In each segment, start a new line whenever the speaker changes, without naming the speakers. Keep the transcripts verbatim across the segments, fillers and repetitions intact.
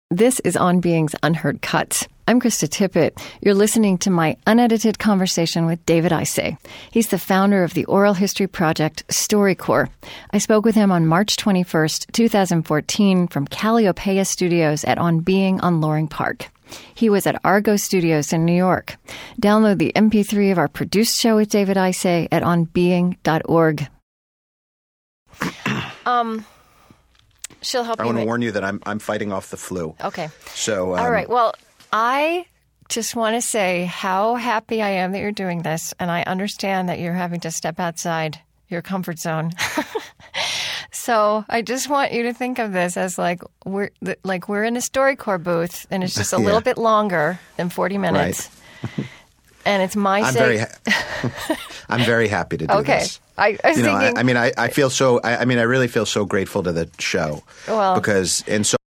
This is On Being's Unheard Cuts. I'm Krista Tippett. You're listening to my unedited conversation with David Isay. He's the founder of the oral history project StoryCorps. I spoke with him on March twenty-first, twenty fourteen from Calliopeia Studios at On Being on Loring Park. He was at Argo Studios in New York. Download the M P three of our produced show with David Isay at on being dot org. Um... She'll help
I
you.
want to
make...
warn you that I'm I'm fighting off the flu.
Okay.
So um,
all right. Well, I just want to say how happy I am that you're doing this, and I understand that you're having to step outside your comfort zone. So I just want you to think of this as like we're like we're in a StoryCorps booth, and it's just a
yeah.
little bit longer than forty minutes.
Right.
And it's my
I'm
say.
very ha- I'm very happy to do
okay.
this.
I, I was
you know,
thinking.
I, I mean, I, I feel so. I, I mean, I really feel so grateful to the show
Well,
because and so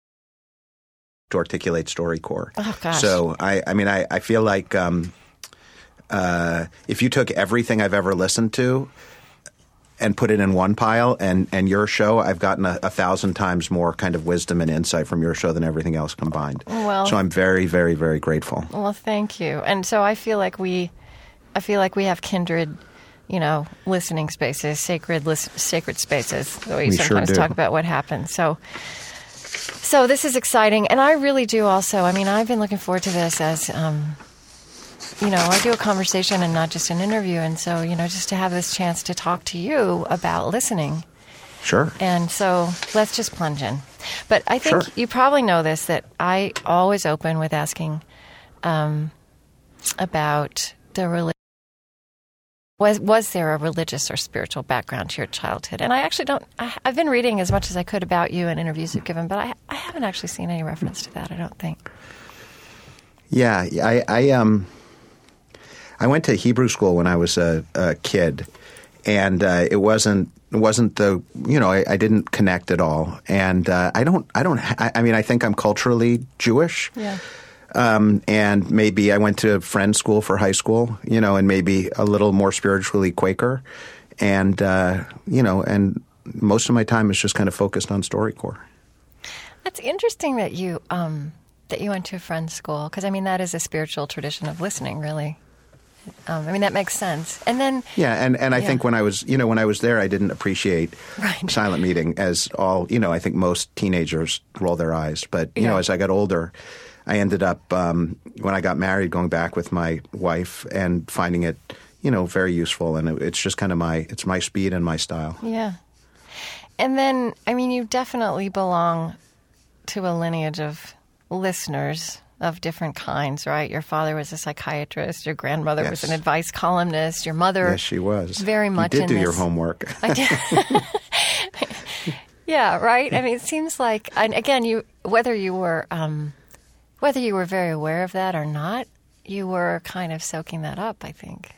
to articulate StoryCorps.
Oh gosh.
So I, I mean, I, I feel like um, uh, if you took everything I've ever listened to and put it in one pile, and, and your show, I've gotten a, a thousand times more kind of wisdom and insight from your show than everything else combined.
Well,
so I'm very, very, very grateful.
Well, thank you. And so I feel like we, I feel like we have kindred, you know, listening spaces, sacred, lis- sacred spaces. The way you
We
sometimes
sure do.
talk about what happens. So, so this is exciting, and I really do also. I mean, I've been looking forward to this as. Um, You know, I do a conversation and not just an interview. And so, you know, just to have this chance to talk to you about listening.
Sure.
And so let's just plunge in. But I think
Sure.
you probably know this, that I always open with asking um, about the religion. Was, was there a religious or spiritual background to your childhood? And I actually don't, I, I've been reading as much as I could about you and interviews you've given, but I, I haven't actually seen any reference to that, I don't think.
Yeah, I, I um, I went to Hebrew school when I was a, a kid, and uh, it wasn't it wasn't the you know I, I didn't connect at all, and uh, I don't I don't I, I mean I think I'm culturally Jewish,
Yeah.
um, and maybe I went to friend school for high school, you know, and maybe a little more spiritually Quaker, and uh, you know, and most of my time is just kind of focused on StoryCorps.
That's interesting that you um, that you went to a friend's school, because I mean that is a spiritual tradition of listening, really. Um, I mean that makes sense. And then
yeah, and, and I
yeah.
think when I was you know when I was there, I didn't appreciate
Right.
silent meeting as all you know. I think most teenagers roll their eyes, but you
Yeah.
know as I got older, I ended up um, when I got married, going back with my wife and finding it you know very useful, and it, it's just kind of my it's my speed and my style.
Yeah. And then I mean you definitely belong to a lineage of listeners of different kinds, right? Your father was a psychiatrist. Your grandmother
Yes.
was an advice columnist. Your mother,
Yes, she was
very much
You did
in
do
this.
your homework.
I did. Yeah, right. I mean, it seems like, and again, you whether you were um, whether you were very aware of that or not, you were kind of soaking that up. I think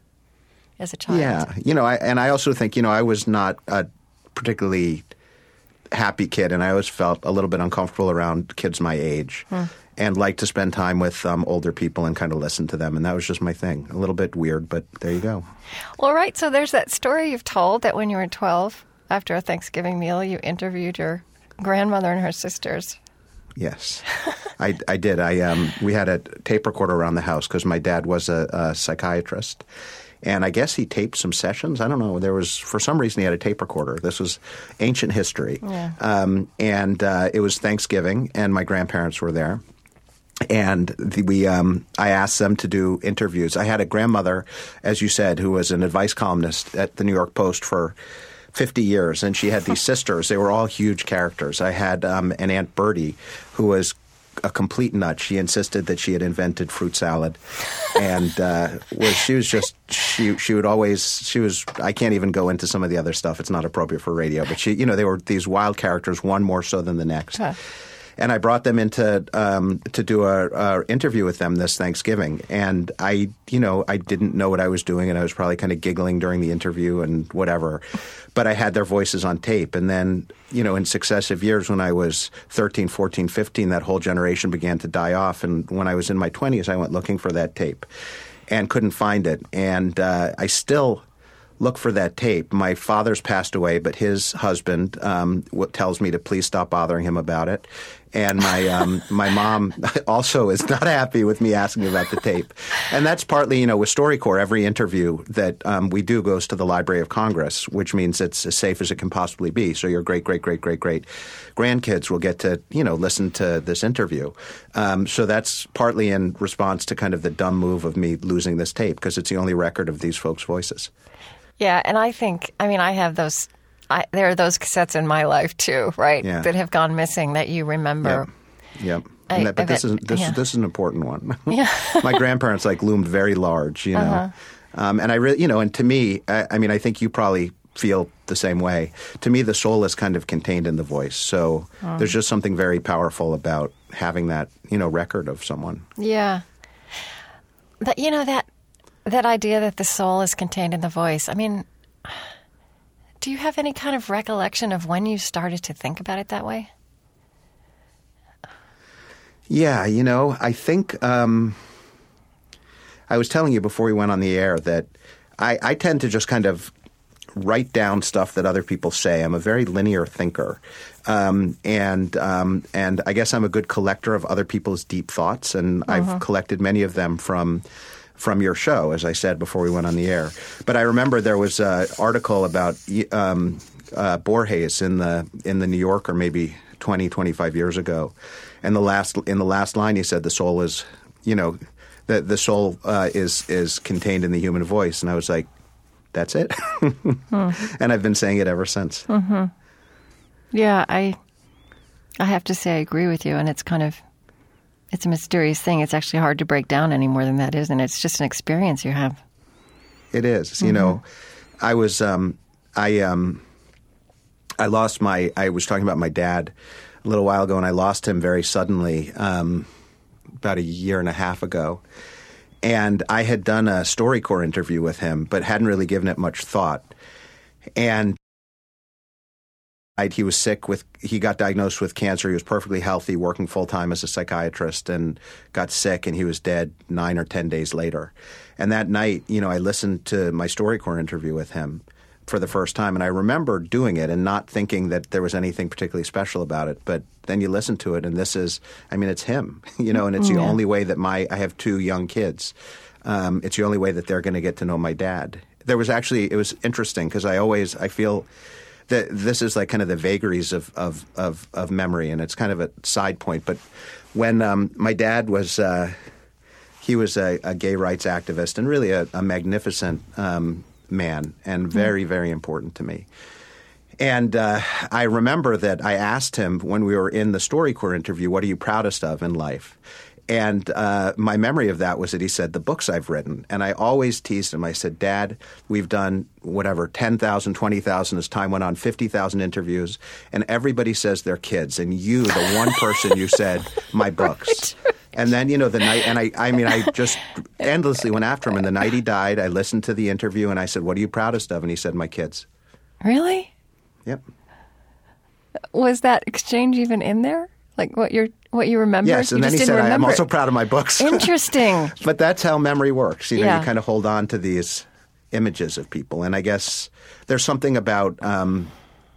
as a child.
Yeah, you know, I, and I also think you know I was not a particularly happy kid, and I always felt a little bit uncomfortable around kids my age. Hmm. And liked to spend time with um, older people and kind of listen to them. And that was just my thing. A little bit weird, but there you go.
Well, right. So there's that story you've told that when you were twelve, after a Thanksgiving meal, you interviewed your grandmother and her sisters.
Yes, I, I did. I um, we had a tape recorder around the house because my dad was a, a psychiatrist. And I guess he taped some sessions. I don't know. There was, for some reason, he had a tape recorder. This was ancient history.
Yeah.
Um, and uh, it was Thanksgiving, and my grandparents were there. And the, we, um, I asked them to do interviews. I had a grandmother, as you said, who was an advice columnist at the New York Post for fifty years, and she had these sisters. They were all huge characters. I had um, an Aunt Bertie, who was a complete nut. She insisted that she had invented fruit salad, and uh, was she was just she she would always she was. I can't even go into some of the other stuff. It's not appropriate for radio. But she, you know, they were these wild characters, one more so than the next. Huh. And I brought them into um, to do a, a interview with them this Thanksgiving, and I, you know, I didn't know what I was doing, and I was probably kind of giggling during the interview and whatever, but I had their voices on tape. And then, you know, in successive years, when I was thirteen, fourteen, fifteen, that whole generation began to die off. And when I was in my twenties, I went looking for that tape and couldn't find it. And uh, I still look for that tape. My father's passed away, but his husband um, w- tells me to please stop bothering him about it. and my um, my mom also is not happy with me asking about the tape. And that's partly, you know, with StoryCorps, every interview that um, we do goes to the Library of Congress, which means it's as safe as it can possibly be. So your great, great, great, great, great grandkids will get to, you know, listen to this interview. Um, so that's partly in response to kind of the dumb move of me losing this tape, because it's the only record of these folks' voices.
Yeah, and I think, I mean, I have those, I, there are those cassettes in my life too, right, yeah. that have gone missing that you remember.
Yep. yep. That, but I this bet, is this yeah. this is an important one. Yeah. My grandparents like loomed very large, you know, uh-huh. um, and I really, you know, and to me, I, I mean, I think you probably feel the same way. To me, the soul is kind of contained in the voice, so oh. there's just something very powerful about having that, you know, record of someone.
Yeah, but you know that. That idea that the soul is contained in the voice, I mean, do you have any kind of recollection of when you started to think about it that way?
Yeah, you know, I think um, I was telling you before we went on the air that I, I tend to just kind of write down stuff that other people say. I'm a very linear thinker. Um, and um, and I guess I'm a good collector of other people's deep thoughts, and uh-huh. I've collected many of them from from your show, as I said before we went on the air. But I remember there was an article about um, uh, Borges in the in the New Yorker maybe twenty, twenty-five years ago. And the last in the last line he said the soul is, you know, the the soul uh, is is contained in the human voice. And I was like, that's it. hmm. And I've been saying it ever since.
Mm-hmm. Yeah, I I have to say I agree with you. And it's kind of It's a mysterious thing. It's actually hard to break down any more than that, isn't it? It's just an experience you have.
It is. Mm-hmm. You know, I was, um, I, um, I lost my, I was talking about my dad a little while ago, and I lost him very suddenly um, about a year and a half ago. And I had done a StoryCorps interview with him, but hadn't really given it much thought. And he was sick with, he got diagnosed with cancer. He was perfectly healthy, working full-time as a psychiatrist, and got sick, and he was dead nine or ten days later. And that night, you know, I listened to my StoryCorps interview with him for the first time, and I remember doing it and not thinking that there was anything particularly special about it. But then you listen to it, and this is, I mean, it's him, you know, and it's the yeah. only way that my, I have two young kids. Um, it's the only way that they're going to get to know my dad. There was actually, it was interesting, because I always, I feel that this is like kind of the vagaries of, of, of, of memory, and it's kind of a side point. But when um, my dad was, uh, he was a, a gay rights activist, and really a, a magnificent um, man, and very, very important to me. And uh, I remember that I asked him when we were in the StoryCorps interview, what are you proudest of in life? And uh, my memory of that was that he said, the books I've written. And I always teased him. I said, Dad, we've done whatever, ten thousand, twenty thousand as time went on, fifty thousand interviews, and everybody says they're kids. And you, the one person, you said, my books. And then, you know, the night, and I, I mean, I just endlessly went after him. And the night he died, I listened to the interview, and I said, what are you proudest of? And he said, my kids.
Really?
Yep.
Was that exchange even in there? Like what you're, what you remember?
Yes, and
you
then he said, I'm also proud of my books.
Interesting.
But that's how memory works. You know,
yeah.
you kind of hold on to these images of people. And I guess there's something about, um,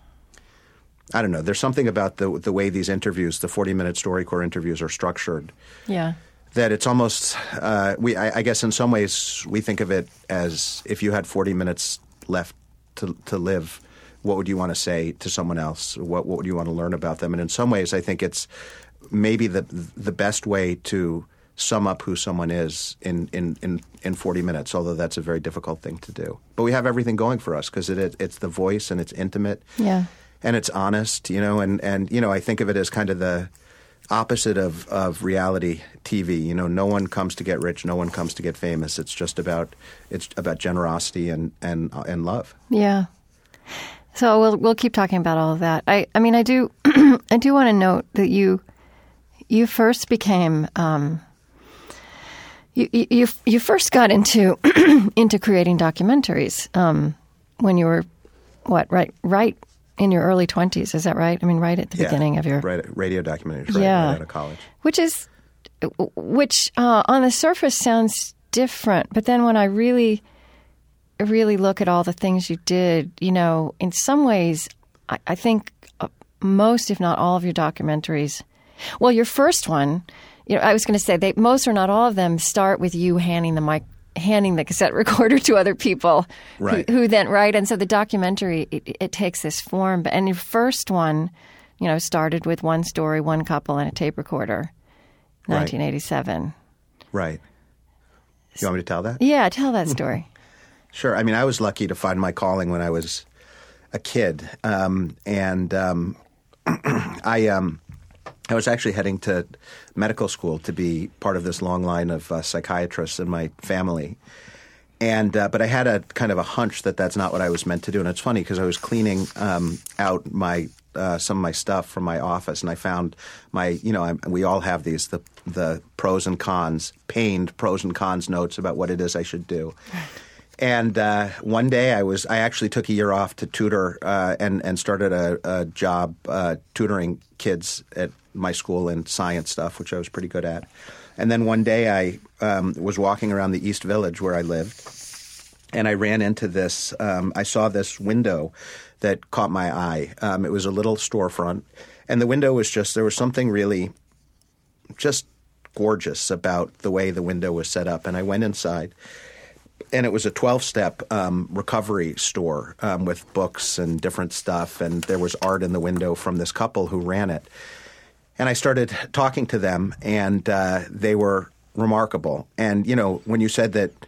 I don't know, there's something about the the way these interviews, the forty-minute StoryCorps interviews are structured.
Yeah.
That it's almost, uh, we I, I guess in some ways we think of it as if you had forty minutes left to to live, what would you want to say to someone else? What what would you want to learn about them? And in some ways, I think it's maybe the the best way to sum up who someone is in, in, in, in forty minutes, although that's a very difficult thing to do. But we have everything going for us, because it, it it's the voice, and it's intimate.
Yeah.
And it's honest, you know, and, and you know, I think of it as kind of the opposite of, of reality T V. You know, no one comes to get rich, no one comes to get famous. It's just about it's about generosity and and and love.
Yeah. So we'll we'll keep talking about all of that. I I mean I do I do want to note that you you first became um, you you you first got into into creating documentaries um, when you were what right right in your early twenties. Is that right? I mean, right at the
yeah,
beginning of your
right, radio documentaries. Right,
yeah,
right out of college,
which is which uh, on the surface sounds different, but then when I really really look at all the things you did, you know, in some ways, I, I think most, if not all of your documentaries Well, your first one, you know, I was going to say they most or not all of them start with you handing the mic, handing the cassette recorder to other people,
right.
who, who then right. And so the documentary it, it takes this form. But and your first one, you know, started with one story, one couple, and a tape recorder, nineteen eighty-seven.
Right. You want me to tell that?
Yeah, tell that story.
Sure. I mean, I was lucky to find my calling when I was a kid, um, and um, I. Um, I was actually heading to medical school to be part of this long line of uh, psychiatrists in my family. And uh, but I had a kind of a hunch that that's not what I was meant to do. And it's funny because I was cleaning um, out my uh, some of my stuff from my office, and I found my, you know, I, we all have these, the the pros and cons, pained pros and cons notes about what it is I should do. And uh, one day I was, I actually took a year off to tutor uh, and, and started a, a job uh, tutoring kids at my school in science stuff, which I was pretty good at. And then one day I um, was walking around the East Village where I lived, and I ran into this, um, I saw this window that caught my eye. Um, it was a little storefront, and the window was just, there was something really just gorgeous about the way the window was set up. And I went inside. And it was a twelve-step um, recovery store um, with books and different stuff, and there was art in the window from this couple who ran it. And I started talking to them, and uh, they were remarkable. And, you know, when you said that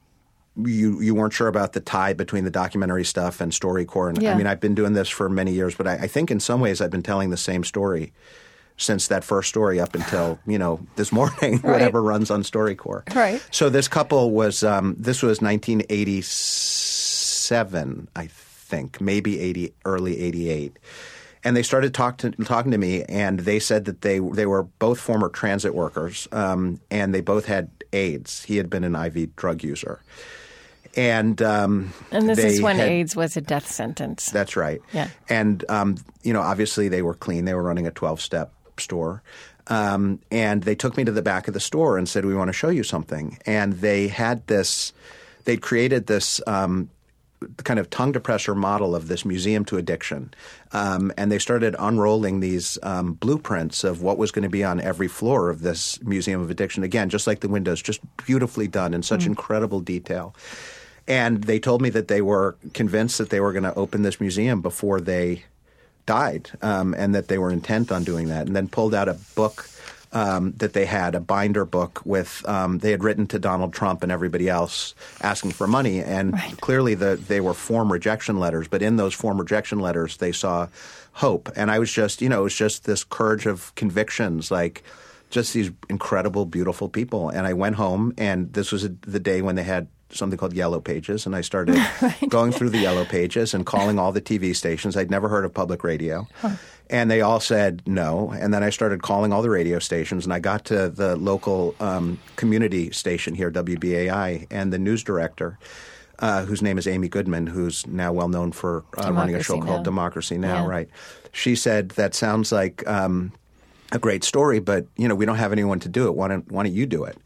you you weren't sure about the tie between the documentary stuff and StoryCorps, and
yeah.
I mean, I've been doing this for many years, but I, I think in some ways I've been telling the same story since that first story up until, you know, this morning,
right.
whatever runs on StoryCorps.
Right.
So this couple was, um, this was nineteen eighty-seven, I think, maybe eighty, early eighty-eight. And they started talk to, talking to me, and they said that they they were both former transit workers, um, and they both had AIDS. He had been an I V drug user. And um,
and this is when
had,
AIDS was a death sentence.
That's right.
Yeah.
And, um, you know, obviously they were clean. They were running a twelve-step store. Um, and they took me to the back of the store and said, we want to show you something. And they had this – they'd created this um, kind of tongue depressor model of this museum to addiction. Um, and they started unrolling these um, blueprints of what was going to be on every floor of this museum of addiction. Again, just like the windows, just beautifully done in such mm. incredible detail. And they told me that they were convinced that they were going to open this museum before they died, um, and that they were intent on doing that, and then pulled out a book um, that they had, a binder book with um, – they had written to Donald Trump and everybody else asking for money, and
right.
clearly the, they were form rejection letters, but in those form rejection letters they saw hope. And I was just – you know, it was just this courage of convictions, like just these incredible, beautiful people. And I went home, and this was a, the day when they had – something called Yellow Pages, and I started right. going through the Yellow Pages and calling all the T V stations. I'd never heard of public radio. Huh. And they all said no. And then I started calling all the radio stations, and I got to the local um, community station here, W B A I, and the news director, uh, whose name is Amy Goodman, who's now well known for uh, running a show
Now.
called Democracy Now!,
yeah.
right? She said, that sounds like um, a great story, but, you know, we don't have anyone to do it. Why don't, why don't you do it?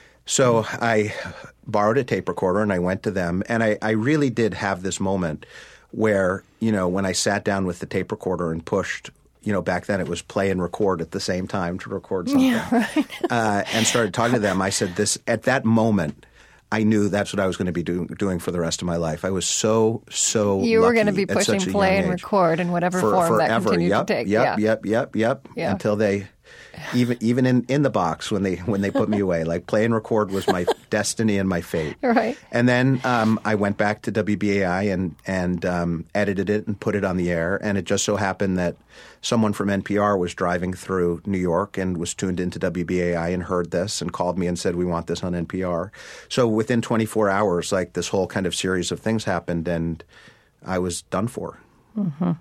So I borrowed a tape recorder, and I went to them, and I, I really did have this moment where, you know, when I sat down with the tape recorder and pushed, you know, back then it was play and record at the same time to record something,
yeah, right.
uh, and started talking to them. I said this – at that moment, I knew that's what I was going to be do, doing for the rest of my life. I was so, so
You were
going
to be pushing play and
age.
record in whatever
for,
form
forever.
that continued
yep,
to take.
Yep,
yeah.
yep, yep, yep,
yeah.
until they – Even even in, in the box when they when they put me away, like play and record was my destiny and my fate.
Right.
And then um, I went back to W B A I and and um, edited it and put it on the air. And it just so happened that someone from N P R was driving through New York and was tuned into W B A I and heard this and called me and said, we want this on N P R. So within twenty-four hours, like this whole kind of series of things happened, and I was done for.
Mm-hmm.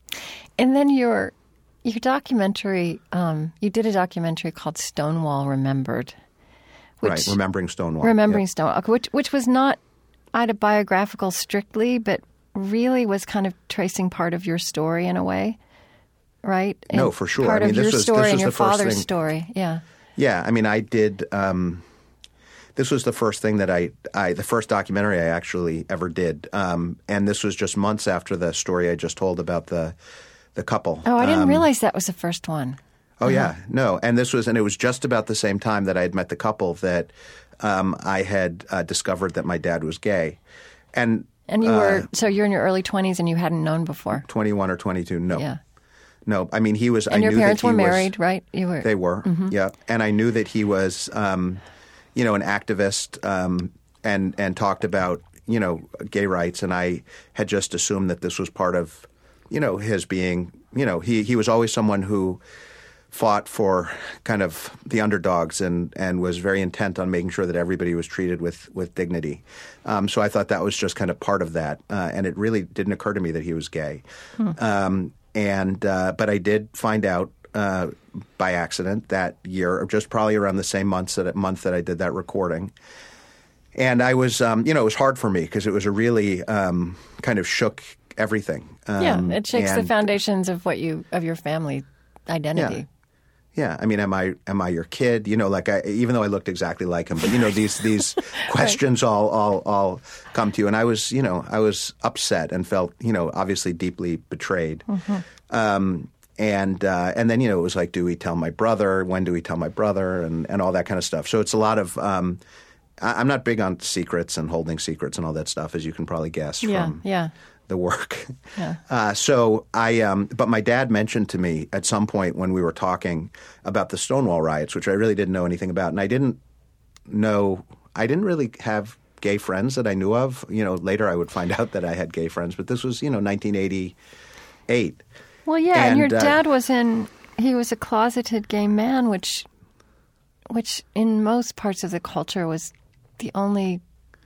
And then your your documentary, um, you did a documentary called Stonewall Remembered. Which,
right, Remembering Stonewall.
Remembering
yep.
Stonewall, which which was not autobiographical strictly, but really was kind of tracing part of your story in a way, right? And
no, for sure.
Part
I mean,
of
this
your
was,
story
this
and
was
your
the first
father's
thing.
story, yeah.
Yeah, I mean, I did. Um, this was the first thing that I, I, the first documentary I actually ever did, um, and this was just months after the story I just told about the, the couple.
Oh, I didn't
um,
realize that was the first one.
Oh, uh-huh. yeah. No. And this was, and it was just about the same time that I had met the couple that um, I had uh, discovered that my dad was gay. And
And you
uh,
were, so you're in your early twenties and you hadn't known before?
twenty-one or twenty-two, no.
Yeah.
No, I mean, he was,
and
I
your
knew
parents
that he
were
was,
married, right? You were.
They were,
mm-hmm.
yeah. And I knew that he was, um, you know, an activist um, and, and talked about, you know, gay rights. And I had just assumed that this was part of, you know, his being, you know, he, he was always someone who fought for kind of the underdogs and, and was very intent on making sure that everybody was treated with, with dignity. Um, so I thought that was just kind of part of that. Uh, and it really didn't occur to me that he was gay. Hmm. Um, and uh, but I did find out uh, by accident that year, just probably around the same month that, month that I did that recording. And I was, um, you know, it was hard for me because it was a really um, kind of shook everything. Um,
yeah, it shakes the foundations of what you of your family identity.
Yeah. Yeah, I mean, am I am I your kid? You know, like I, even though I looked exactly like him, but you know, these these questions right. all all all come to you, and I was, you know, I was upset and felt, you know, obviously deeply betrayed. Mm-hmm. Um, and uh, and then you know, it was like, do we tell my brother? When do we tell my brother? And and all that kind of stuff. So it's a lot of. Um, I, I'm not big on secrets and holding secrets and all that stuff, as you can probably guess
yeah,
from
yeah.
the work.
Yeah.
Uh, so I, um, but my dad mentioned to me at some point when we were talking about the Stonewall riots, which I really didn't know anything about, and I didn't know, I didn't really have gay friends that I knew of. You know, later I would find out that I had gay friends, but this was, you know, nineteen eighty-eight.
Well, yeah, and, and your
uh,
dad was in, he was a closeted gay man, which, which in most parts of the culture was the only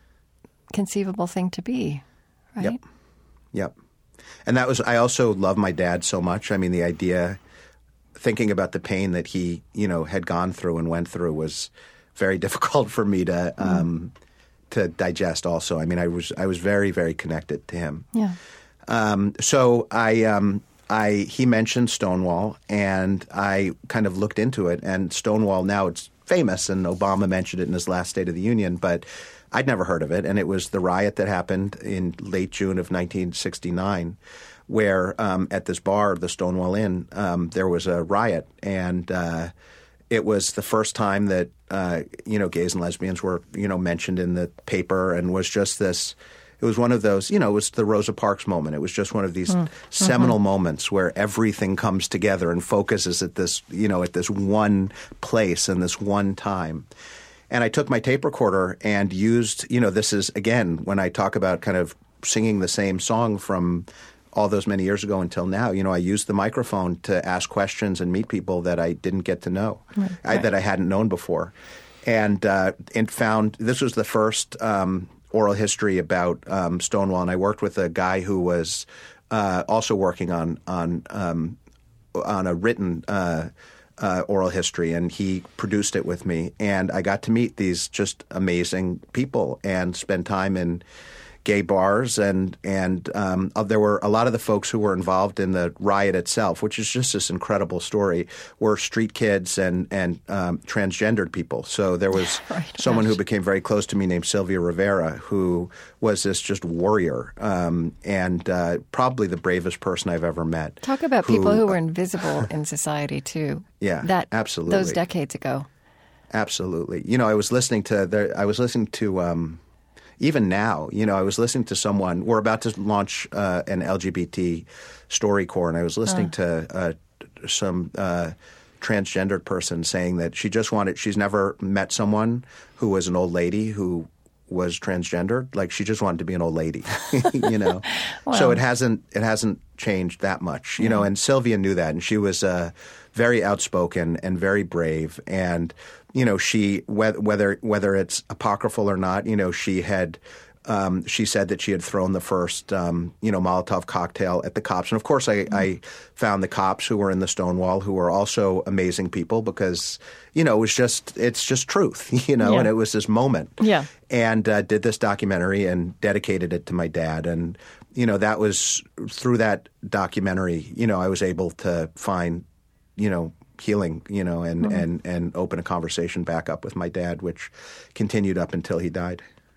conceivable thing to be, right?
Yep. Yep. And that was, I also love my dad so much. I mean, the idea, thinking about the pain that he, you know, had gone through and went through was very difficult for me to, mm. um, to digest also. I mean, I was, I was very, very connected to him.
Yeah.
Um, so I, um, I, he mentioned Stonewall and I kind of looked into it, and Stonewall, now it's famous and Obama mentioned it in his last State of the Union, but I'd never heard of it, and it was the riot that happened in late June of nineteen sixty-nine, where um, at this bar, the Stonewall Inn, um, there was a riot, and uh, it was the first time that uh, you know gays and lesbians were you know mentioned in the paper, and was just this. It was one of those, you know, it was the Rosa Parks moment. It was just one of these mm. seminal mm-hmm. moments where everything comes together and focuses at this, you know, at this one place and this one time. And I took my tape recorder and used, you know, this is, again, when I talk about kind of singing the same song from all those many years ago until now, you know, I used the microphone to ask questions and meet people that I didn't get to know, right. I, that I hadn't known before. And, uh, and found, this was the first um, oral history about um, Stonewall, and I worked with a guy who was uh, also working on, on, um, on a written uh Uh, oral history, and he produced it with me. And I got to meet these just amazing people and spend time in gay bars. And and um, uh, there were a lot of the folks who were involved in the riot itself, which is just this incredible story, were street kids and, and um, transgendered people. So there was right, someone gosh. who became very close to me named Sylvia Rivera, who was this just warrior um, and uh, probably the bravest person I've ever met.
Talk about
who,
people who were invisible in society, too.
Yeah,
that,
absolutely.
Those decades ago.
Absolutely. You know, I was listening to the, I was listening to um, even now. You know, I was listening to someone. We're about to launch uh, an L G B T StoryCorps, and I was listening uh. to uh, some uh, transgendered person saying that she just wanted. She's never met someone who was an old lady who was transgendered. Like she just wanted to be an old lady. You know, well. So it hasn't it hasn't changed that much. You yeah. know, and Sylvia knew that, and she was uh, very outspoken and very brave. And you know, she whether whether it's apocryphal or not, you know, she had um, she said that she had thrown the first um, you know Molotov cocktail at the cops. And of course, I, mm-hmm. I found the cops who were in the Stonewall, who were also amazing people, because you know it was just it's just truth, you know, yeah. and it was this moment.
Yeah,
and uh, did this documentary and dedicated it to my dad. And you know, that was through that documentary, you know, I was able to find, you know. healing, you know, and, mm-hmm. and, and open a conversation back up with my dad, which continued up until he died.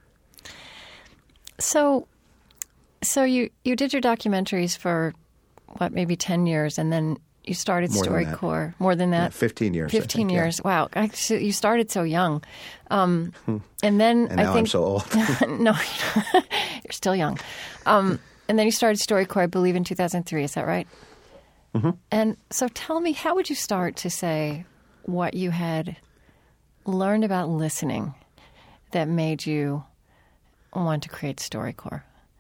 So, so you, you did your documentaries for, what, maybe ten years, and then you started
More than that.
StoryCorps. More than that?
Yeah, fifteen years. I
Fifteen
think, yeah.
years. Wow. I, so you started so young, um, and then
And
I
now
think
I'm so old.
no, you're still young. Um, and then you started StoryCorps, I believe, in two thousand three. Is that right?
Mm-hmm.
And so, tell me, how would you start to say what you had learned about listening that made you want to create StoryCorps?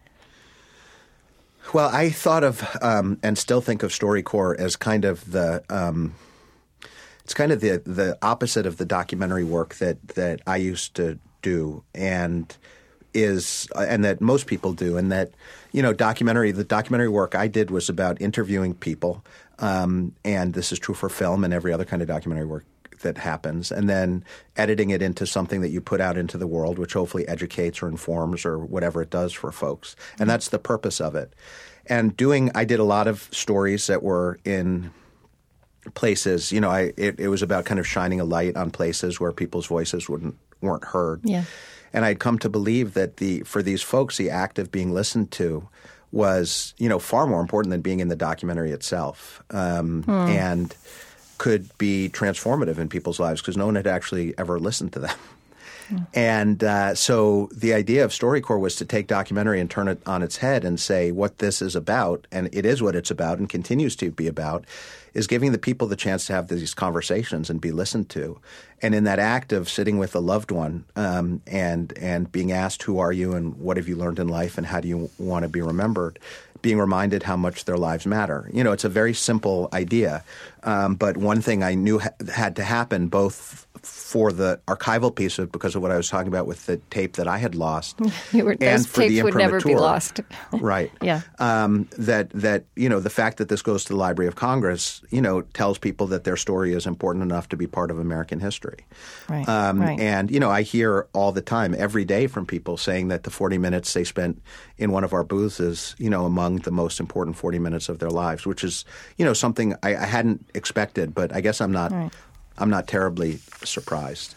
Well, I thought of um, and still think of StoryCorps as kind of the um, it's kind of the the opposite of the documentary work that that I used to do, and is and that most people do, and that you know documentary the documentary work I did was about interviewing people, um, and this is true for film and every other kind of documentary work that happens, and then editing it into something that you put out into the world, which hopefully educates or informs or whatever it does for folks. And that's the purpose of it. And doing, I did a lot of stories that were in places, you know, I it, it was about kind of shining a light on places where people's voices wouldn't weren't heard.
Yeah.
And I'd come to believe that the for these folks, the act of being listened to was, you know, far more important than being in the documentary itself. Um,
hmm.
And could be transformative in people's lives because no one had actually ever listened to them. Mm. And uh, so the idea of StoryCorps was to take documentary and turn it on its head and say what this is about, and it is what it's about and continues to be about, is giving the people the chance to have these conversations and be listened to. And in that act of sitting with a loved one um, and and being asked, who are you and what have you learned in life and how do you want to be remembered, being reminded how much their lives matter. You know, it's a very simple idea, um, but one thing I knew ha- had to happen both for the archival piece of because of what I was talking about with the tape that I had lost,
you were,
and
those
for
tapes
the
would never be
imprimatur.
lost.
Right.
Yeah.
Um, that that you know the fact that this goes to the Library of Congress, you know, tells people that their story is important enough to be part of American history.
Right.
Um,
right.
And you know, I hear all the time, every day, from people saying that the forty minutes they spent in one of our booths is, you know, among the most important forty minutes of their lives, which is, you know, something I, I hadn't expected, but I guess I'm not,
right.
I'm not terribly surprised.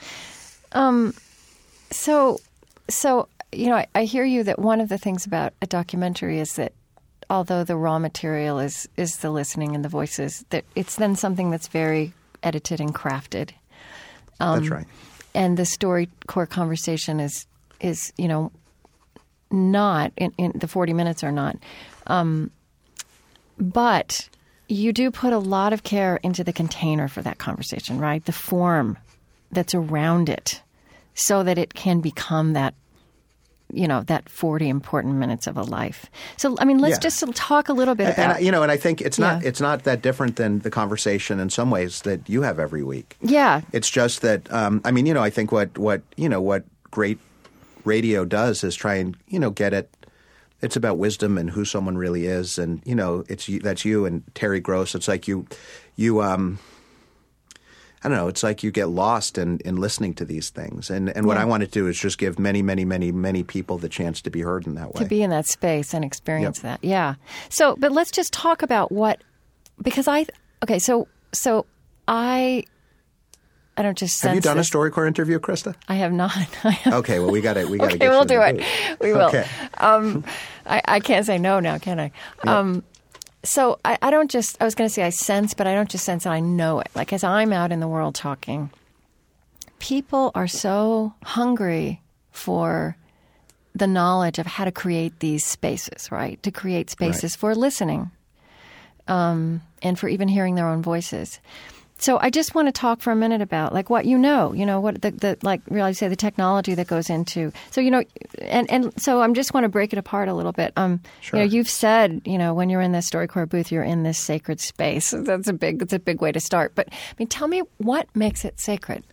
Um. So, so you know, I, I hear you that one of the things about a documentary is that although the raw material is is the listening and the voices, that it's then something that's very edited and crafted. Um,
That's right.
And the StoryCorps conversation is is you know not in, in the forty minutes or not, um, but you do put a lot of care into the container for that conversation, right? The form that's around it, so that it can become that, you know, that forty important minutes of a life. So, I mean, let's
Yeah.
just talk a little bit
And,
about,
and, you know, and I think it's not
Yeah.
it's not that different than the conversation in some ways that you have every week.
yeah,
It's just that um, I mean, you know, I think what what you know what great radio does is try and you know get it. It's about wisdom and who someone really is, and you know, it's you, that's you and Terry Gross. It's like you, you, um, I don't know. It's like you get lost in, in listening to these things, and and what
Yeah.
I want to do is just give many, many, many, many people the chance to be heard in that way.
to be in that space and experience
Yep.
that. Yeah. So, but let's just talk about what, because I, okay, so, so I, I don't just sense
Have you done
this.
a StoryCorps interview, Krista?
I have not. I have,
Okay, well we got to we got to
okay,
get
we'll
you
do
in the
it.
booth.
We will.
Okay.
Um, I, I can't say no now, can I? Um, so I, I don't just, I was going to say I sense, but I don't just sense it, I know it. Like as I'm out in the world talking, people are so hungry for the knowledge of how to create these spaces, right? To create spaces
Right.
for listening um, and for even hearing their own voices. So I just want to talk for a minute about like what you know, you know, what the, the like really say the technology that goes into. So, you know, and, and so I'm just want to break it apart a little bit. Um,
Sure.
You know, you've said, you know, when you're in this StoryCorps booth, you're in this sacred space. That's a big, that's a big way to start. But I mean, tell me what makes it sacred?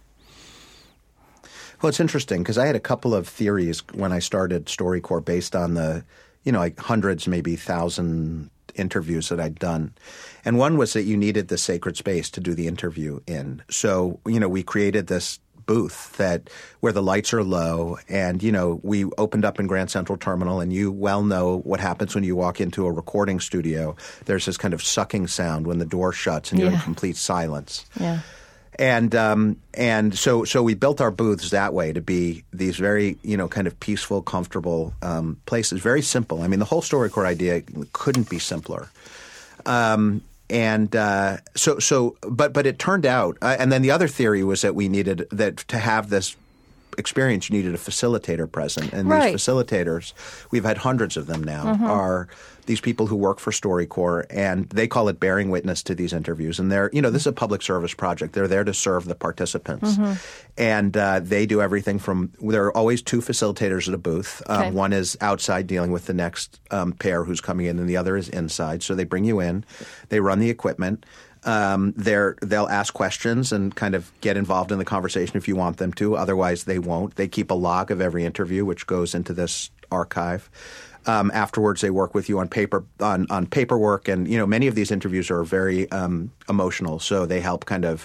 Well, it's interesting because I had a couple of theories when I started StoryCorps based on the, you know, like hundreds, maybe thousand interviews that I'd done. And one was that you needed the sacred space to do the interview in. So, you know, we created this booth that where the lights are low and, you know, we opened up in Grand Central Terminal and you well know what happens when you walk into a recording studio. There's this kind of sucking sound when the door shuts and you're in
Yeah.
complete silence.
Yeah.
And um, and so so we built our booths that way to be these very, you know, kind of peaceful, comfortable um, places. Very simple. I mean, the whole StoryCorps idea couldn't be simpler. Um, and uh, so so but but it turned out, uh, and then the other theory was that we needed that to have this experience, you needed a facilitator present. And
right.
these facilitators, we've had hundreds of them now, mm-hmm. are these people who work for StoryCorps, and they call it bearing witness to these interviews. And they're, you know, this is a public service project. They're there to serve the participants. Mm-hmm. And uh, they do everything from, there are always two facilitators at a booth. Um, okay. One is outside dealing with the next um, pair who's coming in, and the other is inside. So they bring you in. They run the equipment. Um, they're, they'll ask questions and kind of get involved in the conversation if you want them to. Otherwise, they won't. They keep a log of every interview, which goes into this archive. Um, afterwards, they work with you on paper on, on paperwork, and you know many of these interviews are very um, emotional. So they help kind of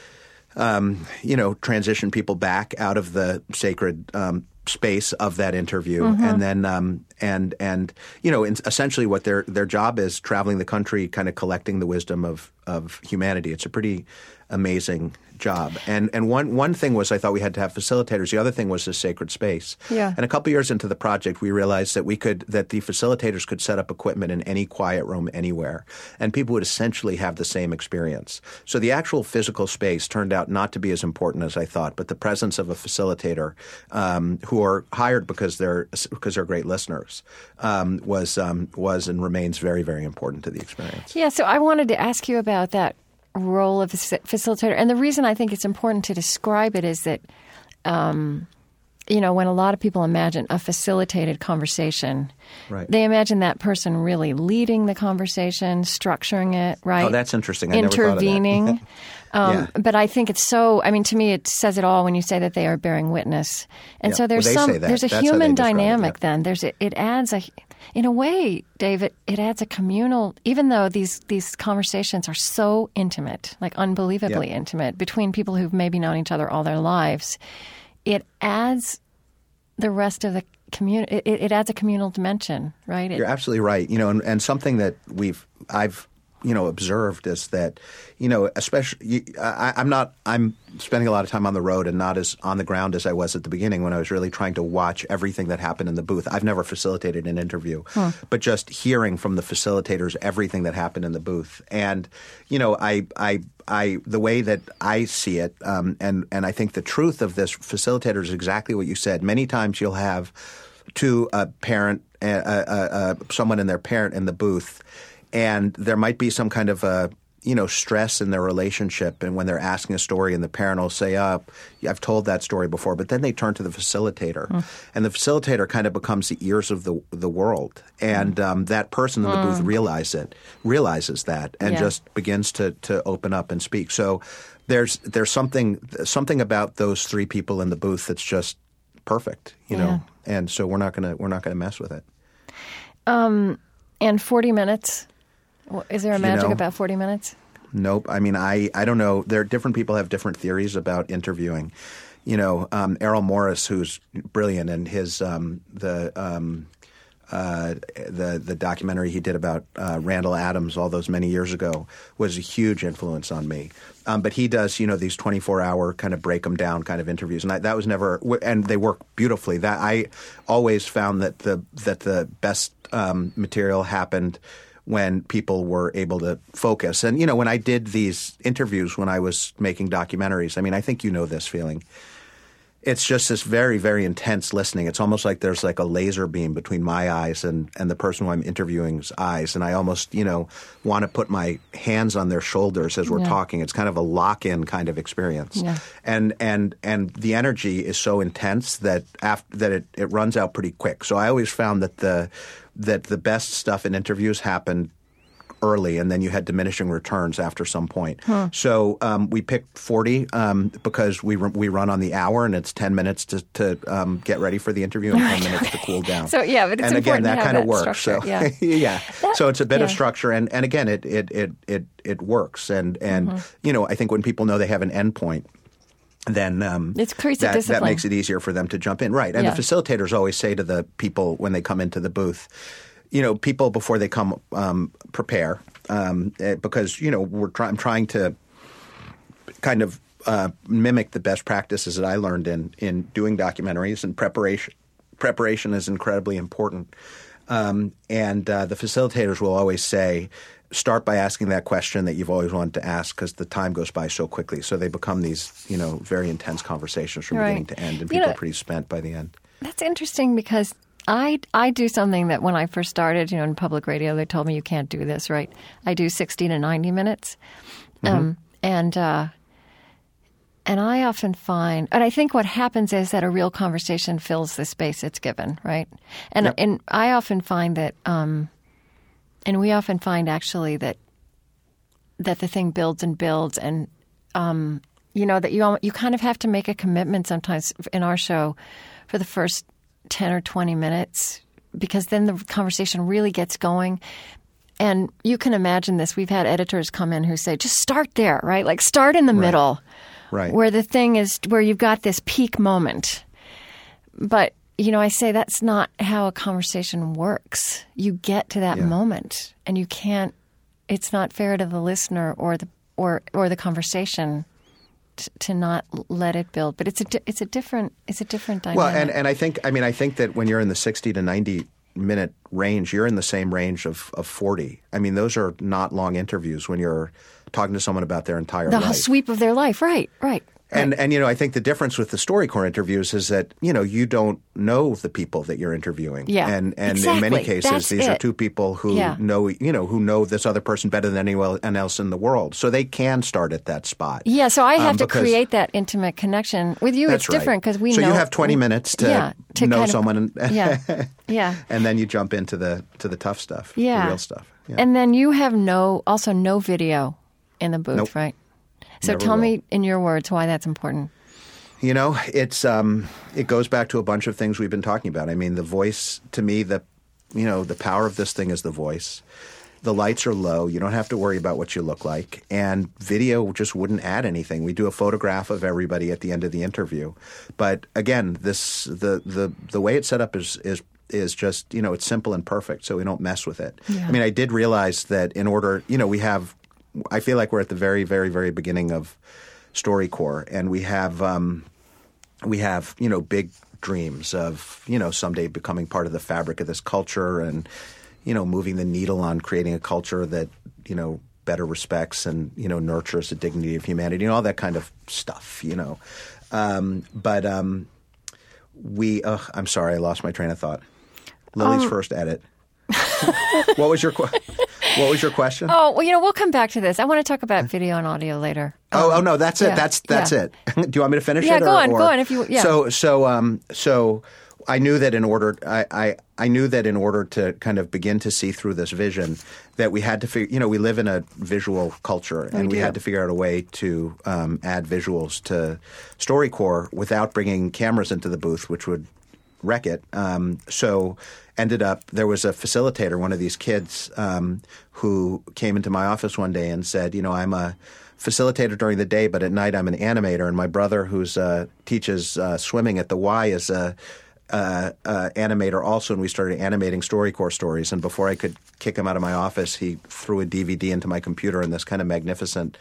um, you know transition people back out of the sacred um, space of that interview, mm-hmm. and then um, and and you know in, essentially what their their job is traveling the country, kind of collecting the wisdom of of humanity. It's a pretty amazing job. And and one one thing was I thought we had to have facilitators. The other thing was the sacred space. Yeah. And a couple years into the project, we realized that we could that the facilitators could set up equipment in any quiet room anywhere, and people would essentially have the same experience. So the actual physical space turned out not to be as important as I thought, but the presence of a facilitator um, who are hired because they're because they're great listeners um, was um, was and remains very, very important to the experience.
Yeah. So I wanted to ask you about that role of a facilitator. And the reason I think it's important to describe it is that, um, you know, when a lot of people imagine a facilitated conversation, right. they imagine that person really leading the conversation, structuring it, right?
Oh, that's interesting. I
Intervening.
Never thought of that.
um,
yeah.
But I think it's so, I mean, to me, it says it all when you say that they are bearing witness. And
yeah.
so there's
well,
some, there's a
that's
human dynamic
it, yeah.
then. There's a, it adds a, in a way, David, it adds a communal, even though these, these conversations are so intimate, like unbelievably yeah. intimate, between people who've maybe known each other all their lives, it adds the rest of the community. It, it adds a communal dimension, right? It,
You're absolutely right. You know, and, and something that we've, I've, you know, observed is that, you know, especially I, I'm not I'm spending a lot of time on the road and not as on the ground as I was at the beginning when I was really trying to watch everything that happened in the booth. I've never facilitated an interview, huh. but just hearing from the facilitators everything that happened in the booth. And, you know, I I I the way that I see it, um, and and I think the truth of this facilitator is exactly what you said. Many times you'll have two a parent, uh, uh, uh, someone and their parent in the booth. And there might be some kind of a, you know, stress in their relationship. And when they're asking a story and the parent will say, oh, I've told that story before. But then they turn to the facilitator. Mm. And the facilitator kind of becomes the ears of the the world. And um, that person in the mm. booth realize it, realizes that and yeah. just begins to, to open up and speak. So there's there's something something about those three people in the booth that's just perfect, you yeah. know. And so we're not gonna we're not gonna mess with it.
Um, and forty minutes. Is there a magic you know, about forty minutes?
Nope. I mean, I, I don't know. There are different people have different theories about interviewing. You know, um, Errol Morris, who's brilliant, and his um, the um, uh, the the documentary he did about uh, Randall Adams all those many years ago was a huge influence on me. Um, but he does, you know, these twenty-four hour kind of break them down kind of interviews, and I, that was never, and they work beautifully. That I always found that the that the best um, material happened when people were able to focus. And, you know, when I did these interviews when I was making documentaries, I mean, I think you know this feeling. It's just this very, very intense listening. It's almost like there's like a laser beam between my eyes and, and the person who I'm interviewing's eyes. And I almost, you know, want to put my hands on their shoulders as we're yeah. talking. It's kind of a lock-in kind of experience. Yeah. And and and the energy is so intense that after, that it, it runs out pretty quick. So I always found that the that the best stuff in interviews happened early, and then you had diminishing returns after some point. Huh. So um, we picked forty um, because we we run on the hour, and it's ten minutes to, to um, get ready for the interview and ten minutes to cool down.
So yeah, but it's
and
important
again, that
to have
kind
that
of works.
Structure.
So
yeah,
yeah. That, so it's a bit
yeah.
of structure, and, and again, it it it it it works. And and
mm-hmm.
you know, I think when people know they have an endpoint, then um,
it creates
that,
a discipline.
that makes it easier for them to jump in. Right. And
yeah.
the facilitators always say to the people when they come into the booth, you know, people before they come um, prepare um, because, you know, we're try- I'm trying to kind of uh, mimic the best practices that I learned in, in doing documentaries, and preparation. Preparation is incredibly important. Um, and uh, the facilitators will always say, start by asking that question that you've always wanted to ask because the time goes by so quickly. So they become these, you know, very intense conversations from
right.
beginning to end, and people
you know,
are pretty spent by the end.
That's interesting because I, I do something that when I first started, you know, in public radio, they told me you can't do this, right? I do sixty to ninety minutes. Mm-hmm. Um, and uh, and I often find, and I think what happens is that a real conversation fills the space it's given, right? And
yep.
and I often find that, um, and we often find actually that that the thing builds and builds, and um, you know that you you kind of have to make a commitment sometimes in our show for the first ten or twenty minutes, because then the conversation really gets going. And you can imagine this. We've had editors come in who say, just start there, right? Like start in the
right.
middle,
right.
where the thing is, where you've got this peak moment. But, you know, I say that's not how a conversation works. You get to that
yeah.
moment, and you can't, it's not fair to the listener or the or or the conversation to not let it build, but it's a it's a different it's a different dynamic.
Well, and, and I think I mean I think that when you're in the sixty to ninety minute range, you're in the same range of, of forty. I mean, those are not long interviews when you're talking to someone about their entire
the
life.
The sweep of their life, right, right.
And,
right.
and, you know, I think the difference with the StoryCorps interviews is that, you know, you don't know the people that you're interviewing.
Yeah,
And, and
exactly.
in many cases,
That's
these
it.
are two people who
yeah.
know, you know, who know this other person better than anyone else in the world. So they can start at that spot.
Yeah, so I have
um,
to
because,
create that intimate connection. With you,
that's
it's different because
right.
we
so
know.
So you have twenty minutes to,
yeah, to
know
kind of,
someone. And,
yeah, yeah.
And then you jump into the to the tough stuff,
yeah.
the real stuff. Yeah.
And then you have no, also no video in the booth,
nope.
right? So
Never
tell
will.
me in your words why that's important.
You know, it's um, it goes back to a bunch of things we've been talking about. I mean, the voice, to me, the you know, the power of this thing is the voice. The lights are low. You don't have to worry about what you look like. And video just wouldn't add anything. We do a photograph of everybody at the end of the interview. But again, this the the, the way it's set up is is is just, you know, it's simple and perfect, so we don't mess with it.
Yeah.
I mean, I did realize that in order, you know, we have, I feel like we're at the very, very, very beginning of StoryCorps, and we have um, we have, you know, big dreams of, you know, someday becoming part of the fabric of this culture and, you know, moving the needle on creating a culture that, you know, better respects and, you know, nurtures the dignity of humanity and all that kind of stuff, you know. Um, but um, we uh, – I'm sorry, I lost my train of thought. Lily's um, first edit. What was your question? What was your question?
Oh, well, you know, we'll come back to this. I want to talk about video and audio later.
Oh,
um,
oh no, that's it.
yeah,
that's that's
yeah.
it. Do you want me to finish
yeah,
it?
Yeah, go
or,
on,
or,
go on. If you, yeah.
So, so, um, so, I knew that in order, I, I, I knew that in order to kind of begin to see through this vision, that we had to figure. You know, we live in a visual culture, and we,
we
had to figure out a way to um, add visuals to StoryCorps without bringing cameras into the booth, which would wreck it. Um, so ended up, there was a facilitator, one of these kids, um, who came into my office one day and said, you know, I'm a facilitator during the day, but at night I'm an animator. And my brother, who's uh, teaches uh, swimming at the Y, is a uh, uh, animator also. And we started animating StoryCorps stories. And before I could kick him out of my office, he threw a D V D into my computer, and this kind of magnificent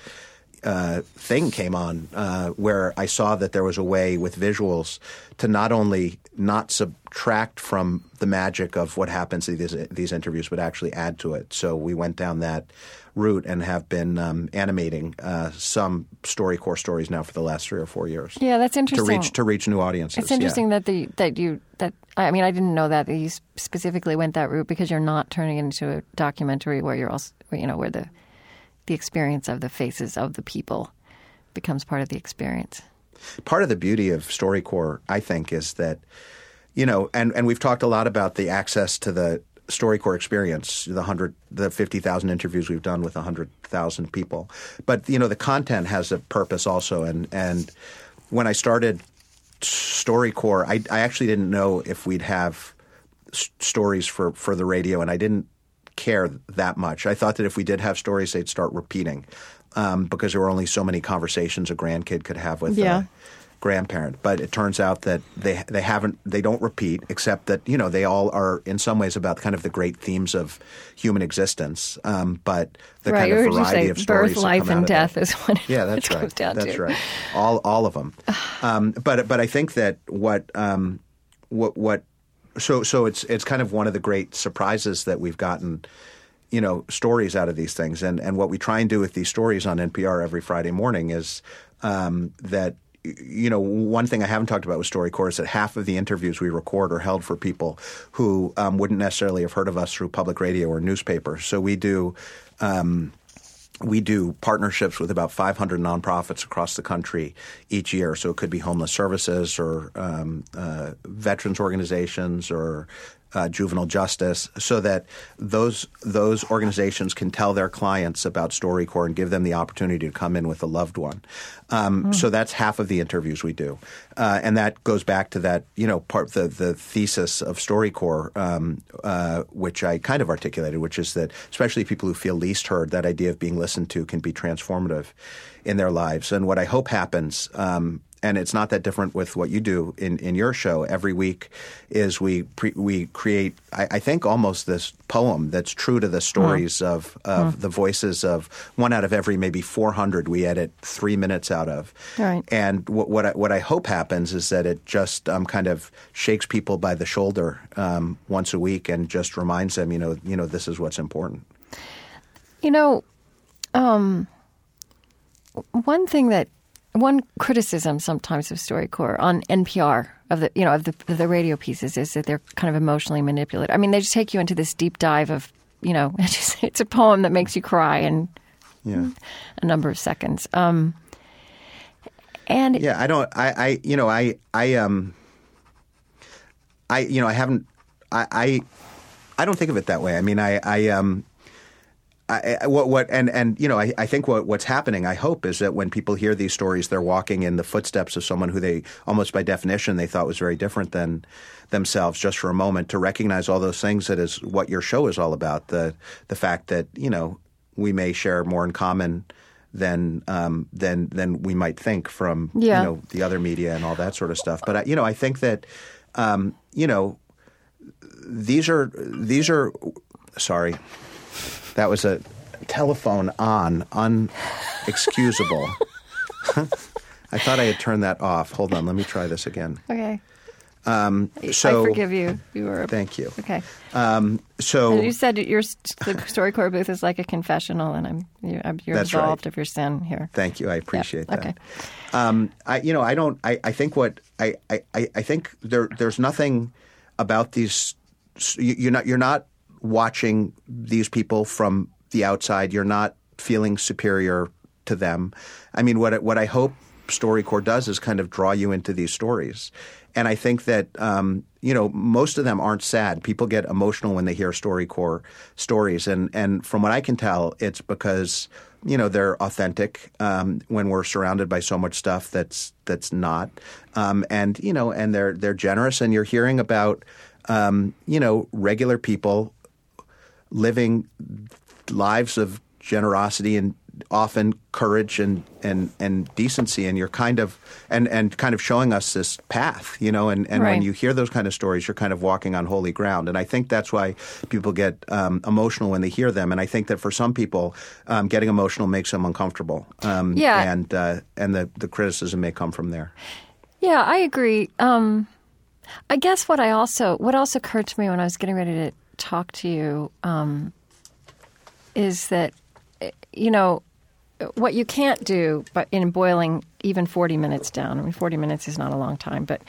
Uh, thing came on uh, where I saw that there was a way with visuals to not only not subtract from the magic of what happens in these, these interviews, but actually add to it. So we went down that route and have been um, animating uh, some StoryCorps stories now for the last three or four years.
Yeah, that's interesting.
To reach to reach new audiences.
It's interesting
yeah.
that the that you that I mean I didn't know that, that you specifically went that route because you're not turning it into a documentary where you're also you know where the the experience of the faces of the people becomes part of the experience.
Part of the beauty of StoryCorps, I think, is that, you know, and, and we've talked a lot about the access to the StoryCorps experience, the hundred, the fifty thousand interviews we've done with a hundred thousand people. But, you know, the content has a purpose also. And, and when I started StoryCorps, I, I actually didn't know if we'd have s- stories for, for the radio, and I didn't care that much. I thought that if we did have stories, they'd start repeating um, because there were only so many conversations a grandkid could have with
yeah.
a grandparent. But it turns out that they they haven't they don't repeat, except that you know they all are in some ways about kind of the great themes of human existence. Um, but the
right.
kind of variety
say
of stories,
birth, life,
that come
and
out
death
of
is what it,
yeah, that's
it
right.
comes down
that's
to.
right. All all of them. Um, but but I think that what um, what what so so it's it's kind of one of the great surprises that we've gotten you know, stories out of these things. And and what we try and do with these stories on N P R every Friday morning is um, that, you know, one thing I haven't talked about with StoryCorps is that half of the interviews we record are held for people who um, wouldn't necessarily have heard of us through public radio or newspaper. So we do um, we do partnerships with about five hundred nonprofits across the country each year. So it could be homeless services or um, uh, veterans organizations or Uh, juvenile justice, so that those those organizations can tell their clients about StoryCorps and give them the opportunity to come in with a loved one. Um, mm. So that's half of the interviews we do, uh, and that goes back to that you know part the the thesis of StoryCorps, um, uh, which I kind of articulated, which is that especially people who feel least heard, that idea of being listened to can be transformative in their lives. And what I hope happens. Um, And it's not that different with what you do in, in your show every week is we pre, we create, I, I think, almost this poem that's true to the stories mm. of, of mm. the voices of one out of every maybe four hundred we edit three minutes out of.
Right.
And what, what, I, what I hope happens is that it just um, kind of shakes people by the shoulder um, once a week and just reminds them, you know, you know, this is what's important.
You know, um, one thing that One criticism sometimes of StoryCorps on N P R of the you know of the of the radio pieces is that they're kind of emotionally manipulative. I mean, they just take you into this deep dive of you know it's, just, it's a poem that makes you cry in
yeah.
a number of seconds. Um, and
yeah, I don't. I, I you know I I um I you know I haven't I I, I don't think of it that way. I mean, I I um. I, what, what, and, and, you know, I, I think what, what's happening, I hope, is that when people hear these stories, they're walking in the footsteps of someone who they, almost by definition, they thought was very different than themselves just for a moment, to recognize all those things that is what your show is all about. The, the fact that, you know, we may share more in common than, um, than, than we might think from,
yeah.
you know, the other media and all that sort of stuff. But, I, you know, I think that, um, you know, these are, these are, sorry. That was a telephone on, unexcusable. I thought I had turned that off. Hold on, let me try this again.
Okay.
Um, so,
I forgive you. You were.
Thank you.
Okay.
Um, so
and you said your the StoryCorps booth is like a confessional, and I'm you're, you're
that's
absolved
right.
of your sin here.
Thank you. I appreciate
yeah.
that.
Okay.
Um, I, you know, I don't. I, I think what I, I, I think there there's nothing about these. You're not. You're not. watching these people from the outside. You're not feeling superior to them. I mean, what what I hope StoryCorps does is kind of draw you into these stories. And I think that, um, you know, most of them aren't sad. People get emotional when they hear StoryCorps stories. And, and from what I can tell, it's because, you know, they're authentic um, when we're surrounded by so much stuff that's that's not. Um, and, you know, and they're they're generous. And you're hearing about, um, you know, regular people living lives of generosity and often courage and, and, and decency, and you're kind of and, and kind of showing us this path, you know, and, and
right.
when you hear those kind of stories, you're kind of walking on holy ground. And I think that's why people get um, emotional when they hear them. And I think that for some people, um, getting emotional makes them uncomfortable. Um,
yeah.
And uh, and the, the criticism may come from there.
Yeah, I agree. Um, I guess what I also what else occurred to me when I was getting ready to talk to you um, is that, you know, what you can't do but in boiling even forty minutes down. I mean, forty minutes is not a long time, but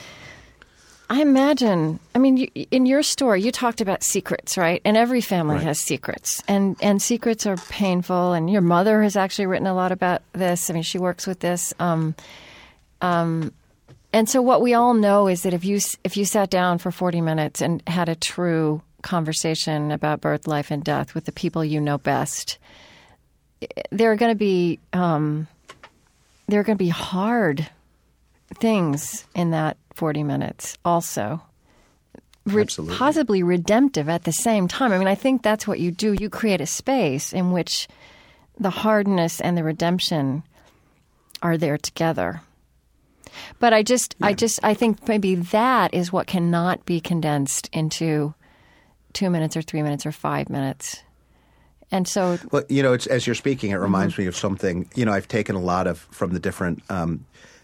I imagine, I mean, you, in your story, you talked about secrets, right? And every family
right.
has secrets, and, and secrets are painful. And your mother has actually written a lot about this. I mean, she works with this. Um, um, and so what we all know is that if you if you sat down for forty minutes and had a true conversation about birth, life, and death with the people you know best, there are going to be um, there are going to be hard things in that forty minutes also. Re- possibly redemptive at the same time. I mean, I think that's what you do. You create a space in which the hardness and the redemption are there together. But I just, yeah. I just, I think maybe that is what cannot be condensed into two minutes or three minutes or five minutes. And so,
well, you know, it's, as you're speaking, it reminds mm-hmm. me of something. You know, I've taken a lot of from the different um,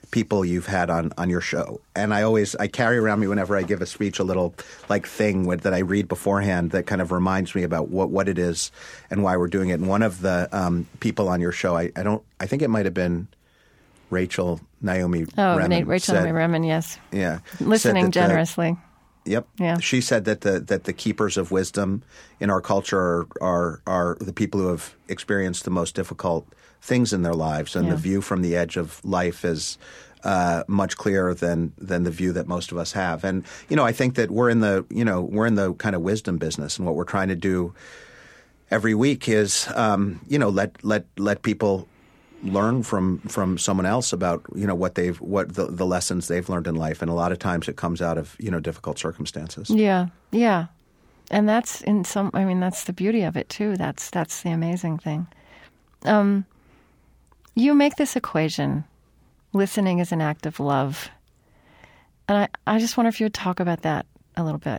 people you've had on, on your show. And I always I carry around me whenever I give a speech a little like thing with, that I read beforehand that kind of reminds me about what, what it is and why we're doing it. And one of the um, people on your show, I, I don't I think it might have been Rachel Naomi
oh,
Remen.
Nate, Rachel
said,
Naomi Remen, yes.
Yeah.
Listening generously.
The, yep.
Yeah.
She said that the that the keepers of wisdom in our culture are are, are the people who have experienced the most difficult things in their lives, and
yeah.
the view from the edge of life is uh, much clearer than than the view that most of us have. And you know, I think that we're in the you know we're in the kind of wisdom business, and what we're trying to do every week is um, you know let let let people learn from from someone else about you know what they've what the, the lessons they've learned in life, and a lot of times it comes out of you know difficult circumstances.
Yeah, yeah, and that's in some. I mean, that's the beauty of it too. That's that's the amazing thing. Um, you make this equation: listening is an act of love, and I I just wonder if you would talk about that a little bit.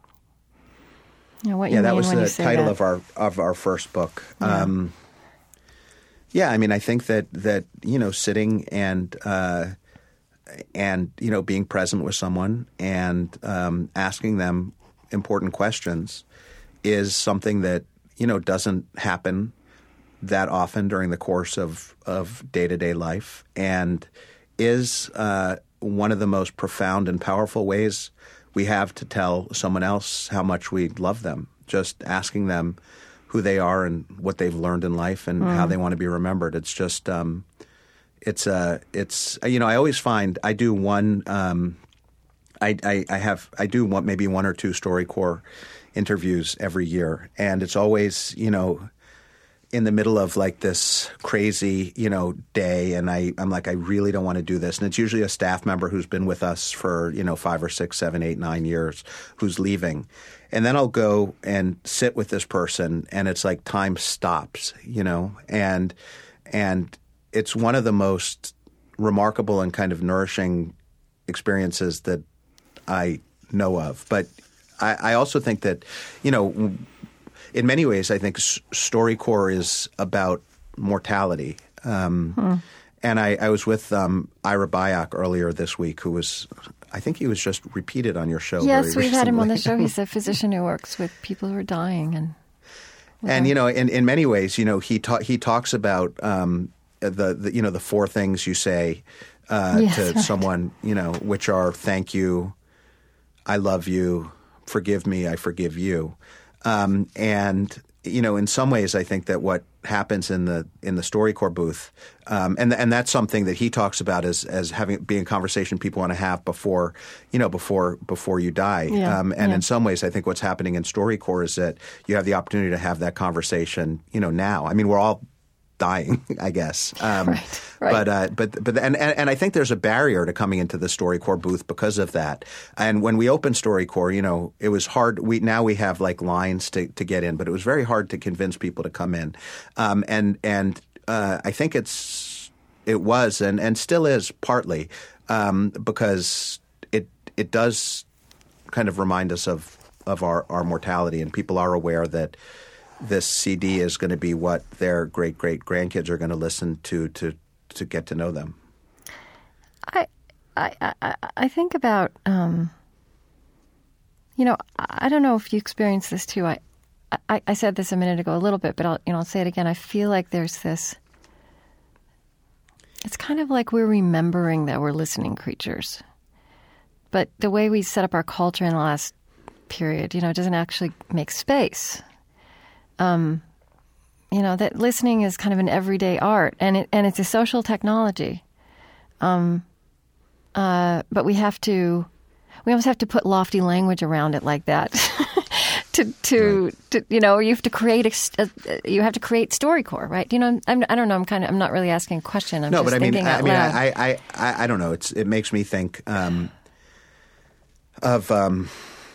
You know, what you
yeah,
mean
that was
when
the
you say
title
that.
of our of our first book.
Yeah.
Um, Yeah, I mean, I think that that you know, sitting and uh, and you know, being present with someone and um, asking them important questions is something that you know doesn't happen that often during the course of of day to day life, and is uh, one of the most profound and powerful ways we have to tell someone else how much we love them. Just asking them who they are and what they've learned in life and mm. how they want to be remembered. It's just, um, it's, uh, it's, you know, I always find I do one, um, I, I, I have, I do one, maybe one or two StoryCorps interviews every year. And it's always, you know, in the middle of like this crazy, you know, day. And I, I'm like, I really don't want to do this. And it's usually a staff member who's been with us for, you know, five or six, seven, eight, nine years who's leaving. And then I'll go and sit with this person, and it's like time stops, you know, and and it's one of the most remarkable and kind of nourishing experiences that I know of. But I, I also think that, you know, in many ways, I think StoryCorps is about mortality. Um, hmm. And I, I was with um, Ira Byock earlier this week, who was, I think he was just repeated on your show.
Yes,
very
we've had him on the
recently.
show. He's a physician who works with people who are dying, and
okay. and you know, in, in many ways, you know, he ta- he talks about um, the, the you know the four things you say uh,
yes,
to
right.
someone, you know, which are thank you, I love you, forgive me, I forgive you, um, and you know, in some ways, I think that what happens in the in the StoryCorps booth, um, and and that's something that he talks about as as having being a conversation people want to have before you know before before you die.
Yeah,
um, and
yeah.
in some ways, I think what's happening in StoryCorps is that you have the opportunity to have that conversation. You know, now. I mean, we're all dying, I guess. Um,
right, right.
But uh, but but and, and and I think there's a barrier to coming into the StoryCorps booth because of that. And when we opened StoryCorps, you know, it was hard. We now we have like lines to, to get in, but it was very hard to convince people to come in. Um, and and uh, I think it's it was and, and still is partly um, because it it does kind of remind us of of our, our mortality, and people are aware that this C D is going to be what their great great grandkids are going to listen to to to get to know them.
I I I, I think about um, you know I don't know if you experience this too. I, I I said this a minute ago a little bit, but I'll you know I'll say it again. I feel like there's this. It's kind of like we're remembering that we're listening creatures, but the way we set up our culture in the last period, you know, doesn't actually make space. Um, you know, that listening is kind of an everyday art, and it and it's a social technology. Um, uh, but we have to, we almost have to put lofty language around it like that. to to,
right.
to you know, you have to create a, a you have to create StoryCorps, right? You know, I'm, I don't know. I'm kind of I'm not really asking a question. I'm
no,
just
but I mean,
thinking
I,
out
I mean,
loud.
I, I, I, I don't know. It's it makes me think um, of. Um,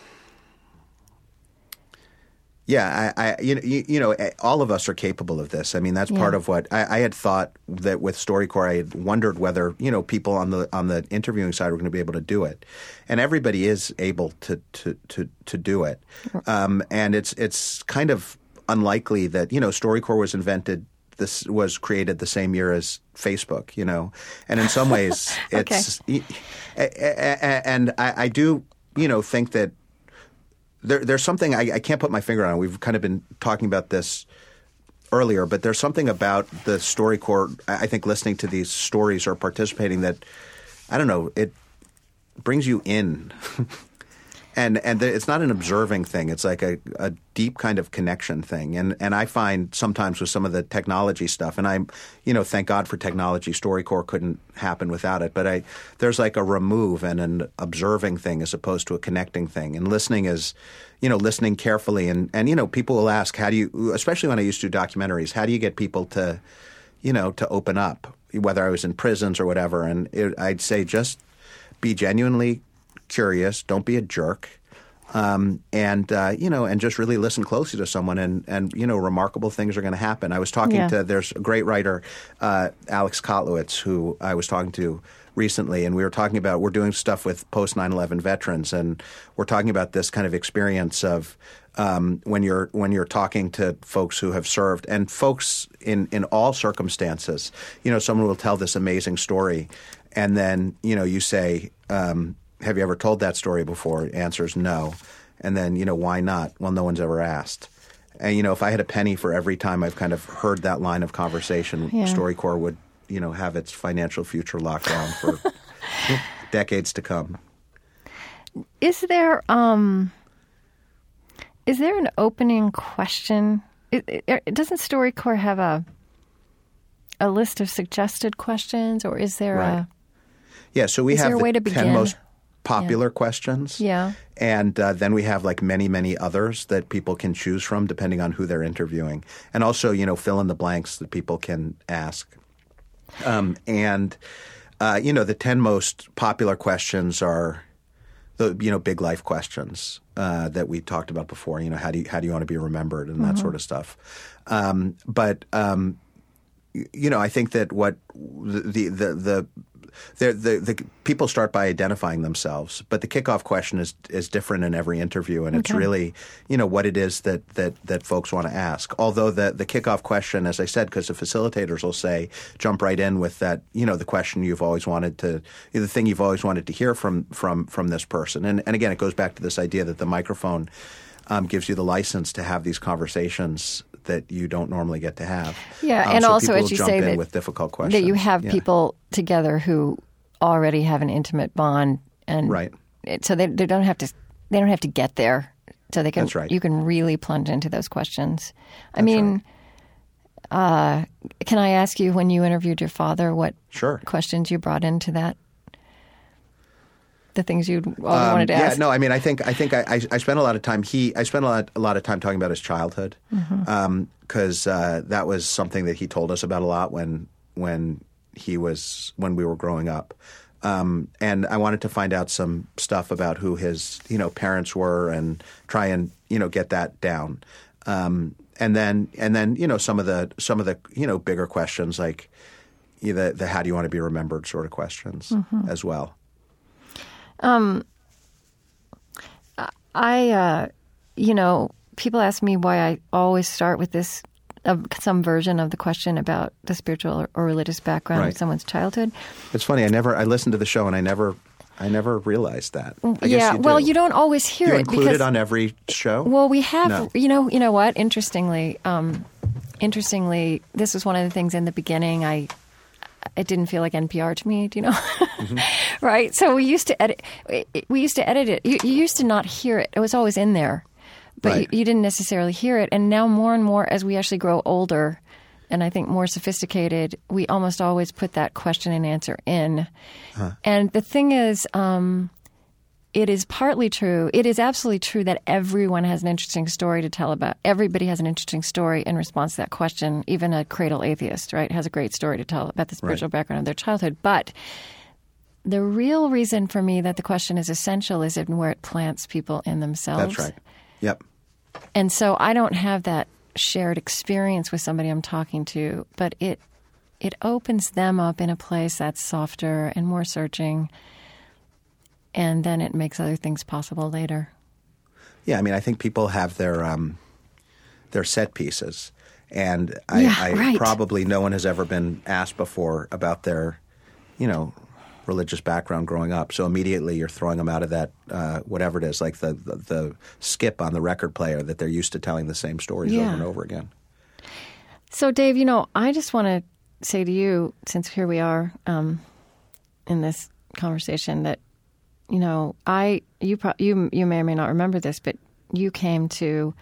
Yeah, I, I you, know, you, you know, all of us are capable of this. I mean, that's
yeah.
part of what I, I had thought that with StoryCorps, I had wondered whether you know people on the on the interviewing side were going to be able to do it, and everybody is able to to to, to do it. Um, and it's it's kind of unlikely that you know StoryCorps was invented this was created the same year as Facebook, you know, and in some ways it's okay. and I, I do, you know, think that there, there's something I, I can't put my finger on. We've kind of been talking about this earlier, but there's something about the StoryCorps. I think listening to these stories or participating that, I don't know, it brings you in. And and it's not an observing thing. It's like a, a deep kind of connection thing. And and I find sometimes with some of the technology stuff, and I'm, you know, thank God for technology. StoryCorps couldn't happen without it. But I there's like a remove and an observing thing as opposed to a connecting thing. And listening is, you know, listening carefully. And, and you know, people will ask, how do you, especially when I used to do documentaries, how do you get people to, you know, to open up, whether I was in prisons or whatever. And it, I'd say just be genuinely curious, don't be a jerk, um, and uh, you know, and just really listen closely to someone, and and you know, remarkable things are going to happen. I was talking
yeah.
to there's a great writer, uh, Alex Kotlowitz, who I was talking to recently, and we were talking about we're doing stuff with post nine eleven veterans, and we're talking about this kind of experience of um, when you're when you're talking to folks who have served, and folks in in all circumstances. You know, someone will tell this amazing story, and then you know, you say. Um, Have you ever told that story before? Answer is no. And then, you know, why not? Well, no one's ever asked. And, you know, if I had a penny for every time I've kind of heard that line of conversation, yeah. StoryCorps would, you know, have its financial future locked down for decades to come.
Is there um, is there an opening question? It, it, doesn't StoryCorps have a a list of suggested questions, or is there
right.
a
yeah? So we
is
have
there a way
the
to begin?
ten most popular
yeah.
questions.
Yeah.
And uh, then we have like many, many others that people can choose from depending on who they're interviewing. And also, you know, fill in the blanks that people can ask. Um, and, uh, you know, the ten most popular questions are the, you know, big life questions uh, that we talked about before. You know, how do you, how do you want to be remembered and mm-hmm. that sort of stuff. Um, but, um, you know, I think that what the, the, the, The, the, the people start by identifying themselves, but the kickoff question is is different in every interview, and okay. it's really, you know, what it is that that, that folks want to ask. Although the, the kickoff question, as I said, because the facilitators will say, jump right in with that, you know, the question you've always wanted to, the thing you've always wanted to hear from from from this person. And and again, it goes back to this idea that the microphone um, gives you the license to have these conversations that you don't normally get to have.
Yeah,
um,
and
so
also, as you
jump
say,
in
that,
with difficult questions.
that you have
yeah.
people together who already have an intimate bond, and
right.
it, so they, they don't have to they don't have to get there. So they can
That's right.
you can really plunge into those questions. I
That's
mean,
right.
uh, can I ask you, when you interviewed your father, what
sure.
questions you brought into that? The things you um, wanted to
yeah,
ask.
no, I mean, I think I think I, I, I spent a lot of time. He I spent a lot a lot of time talking about his childhood because mm-hmm. um, uh, that was something that he told us about a lot when when he was when we were growing up. Um, and I wanted to find out some stuff about who his you know parents were and try and you know get that down. Um, and then and then you know some of the some of the you know bigger questions like you know, the the how do you want to be remembered sort of questions mm-hmm. as well.
Um, I, uh, you know, people ask me why I always start with this, uh, some version of the question about the spiritual or, or religious background
right.
of someone's childhood.
It's funny. I never, I listened to the show and I never, I never realized that. I
yeah.
guess you do.
Well, you don't always hear
you
it.
include
because,
it on every show?
Well, we have,
no.
you know, you know what? Interestingly, um, interestingly, this was one of the things in the beginning I, it didn't feel like N P R to me, do you know? Mm-hmm. Right? So we used to edit. We used to edit it. You, you used to not hear it. It was always in there, but
right.
you, you didn't necessarily hear it. And now, more and more, as we actually grow older, and I think more sophisticated, we almost always put that question and answer in. Huh. And the thing is, um, it is partly true. It is absolutely true that everyone has an interesting story to tell about. Everybody has an interesting story in response to that question. Even a cradle atheist, right, has a great story to tell about the spiritual right. background of their childhood. But the real reason for me that the question is essential is in where it plants people in themselves.
That's right. Yep.
And so I don't have that shared experience with somebody I'm talking to, but it it opens them up in a place that's softer and more searching. And then it makes other things possible later.
Yeah, I mean, I think people have their um, their set pieces, And I,
Yeah,
I
right.
probably no one has ever been asked before about their, you know, religious background growing up. So immediately you're throwing them out of that, uh, whatever it is, like the, the, the skip on the record player that they're used to telling the same stories
Yeah.
over and over again.
So, Dave, you know, I just want to say to you, since here we are um, in this conversation, that, you know, I you pro- you you may or may not remember this, but you came to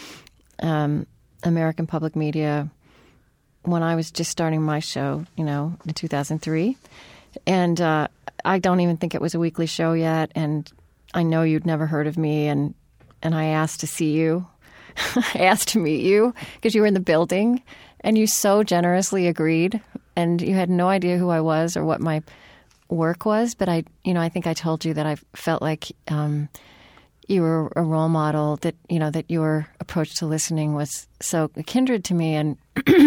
um, American Public Media when I was just starting my show, you know, in two thousand three. And uh, I don't even think it was a weekly show yet. And I know you'd never heard of me. And, and I asked to see you. I asked to meet you because you were in the building. And you so generously agreed. And you had no idea who I was or what my work was. But I, you know, I think I told you that I felt like um, you were a role model, that, you know, that your approach to listening was so kindred to me. And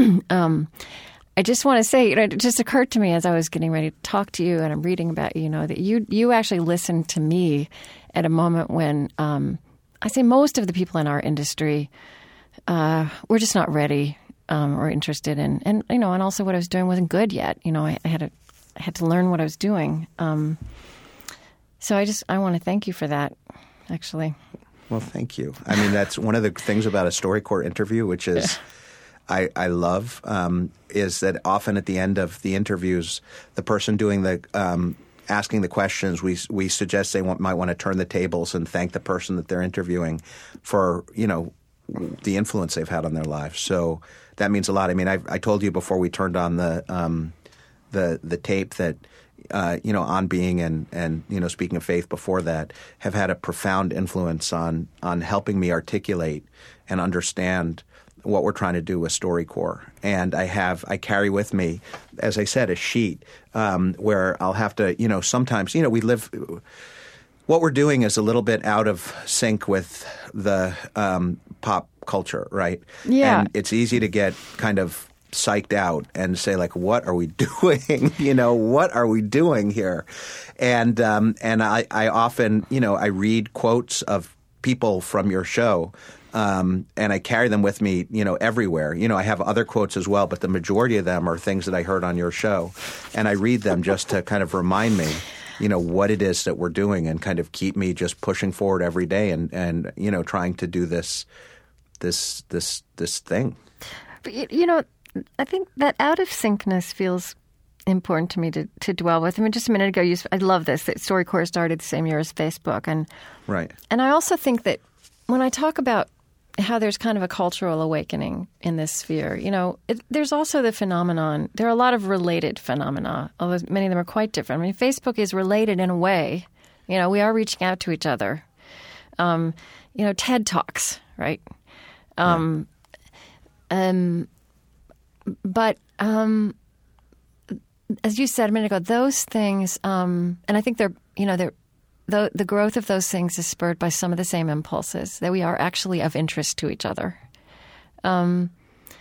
um I just want to say, you know, it just occurred to me as I was getting ready to talk to you and I'm reading about you, you know, that you you actually listened to me at a moment when um, I say most of the people in our industry uh, were just not ready um, or interested in, and you know, and also what I was doing wasn't good yet. You know, I, I had to I had to learn what I was doing. Um, so I just I want to thank you for that, actually.
Well, thank you. I mean, that's one of the things about a StoryCorps interview, which is. Yeah. I, I love um, is that often at the end of the interviews, the person doing the um, asking the questions, we we suggest they want, might want to turn the tables and thank the person that they're interviewing for, you know, the influence they've had on their lives. So that means a lot. I mean, I, I told you before we turned on the um, the the tape that uh, you know, On Being and and you know, Speaking of Faith before that have had a profound influence on on helping me articulate and understand what we're trying to do with StoryCorps. And I have, I carry with me, as I said, a sheet um, where I'll have to, you know, sometimes, you know, we live, what we're doing is a little bit out of sync with the um, pop culture, right?
Yeah.
And it's easy to get kind of psyched out and say, like, what are we doing? you know, what are we doing here? And, um, and I, I often, you know, I read quotes of people from your show. Um, and I carry them with me, you know, everywhere. You know, I have other quotes as well, but the majority of them are things that I heard on your show. And I read them just to kind of remind me, you know, what it is that we're doing and kind of keep me just pushing forward every day and, and you know, trying to do this, this, this, this thing.
But, you know, I think that out of syncness feels important to me to, to dwell with. I mean, just a minute ago, you, I love this, that StoryCorps started the same year as Facebook. And,
right.
And I also think that when I talk about how there's kind of a cultural awakening in this sphere, you know, it, there's also the phenomenon, there are a lot of related phenomena, although many of them are quite different. I mean, Facebook is related in a way. You know, we are reaching out to each other. Um, you know, TED Talks, right? Um, yeah. um, but um, as you said a minute ago, those things, um, and I think they're, you know, they're, The, the growth of those things is spurred by some of the same impulses, that we are actually of interest to each other. Um,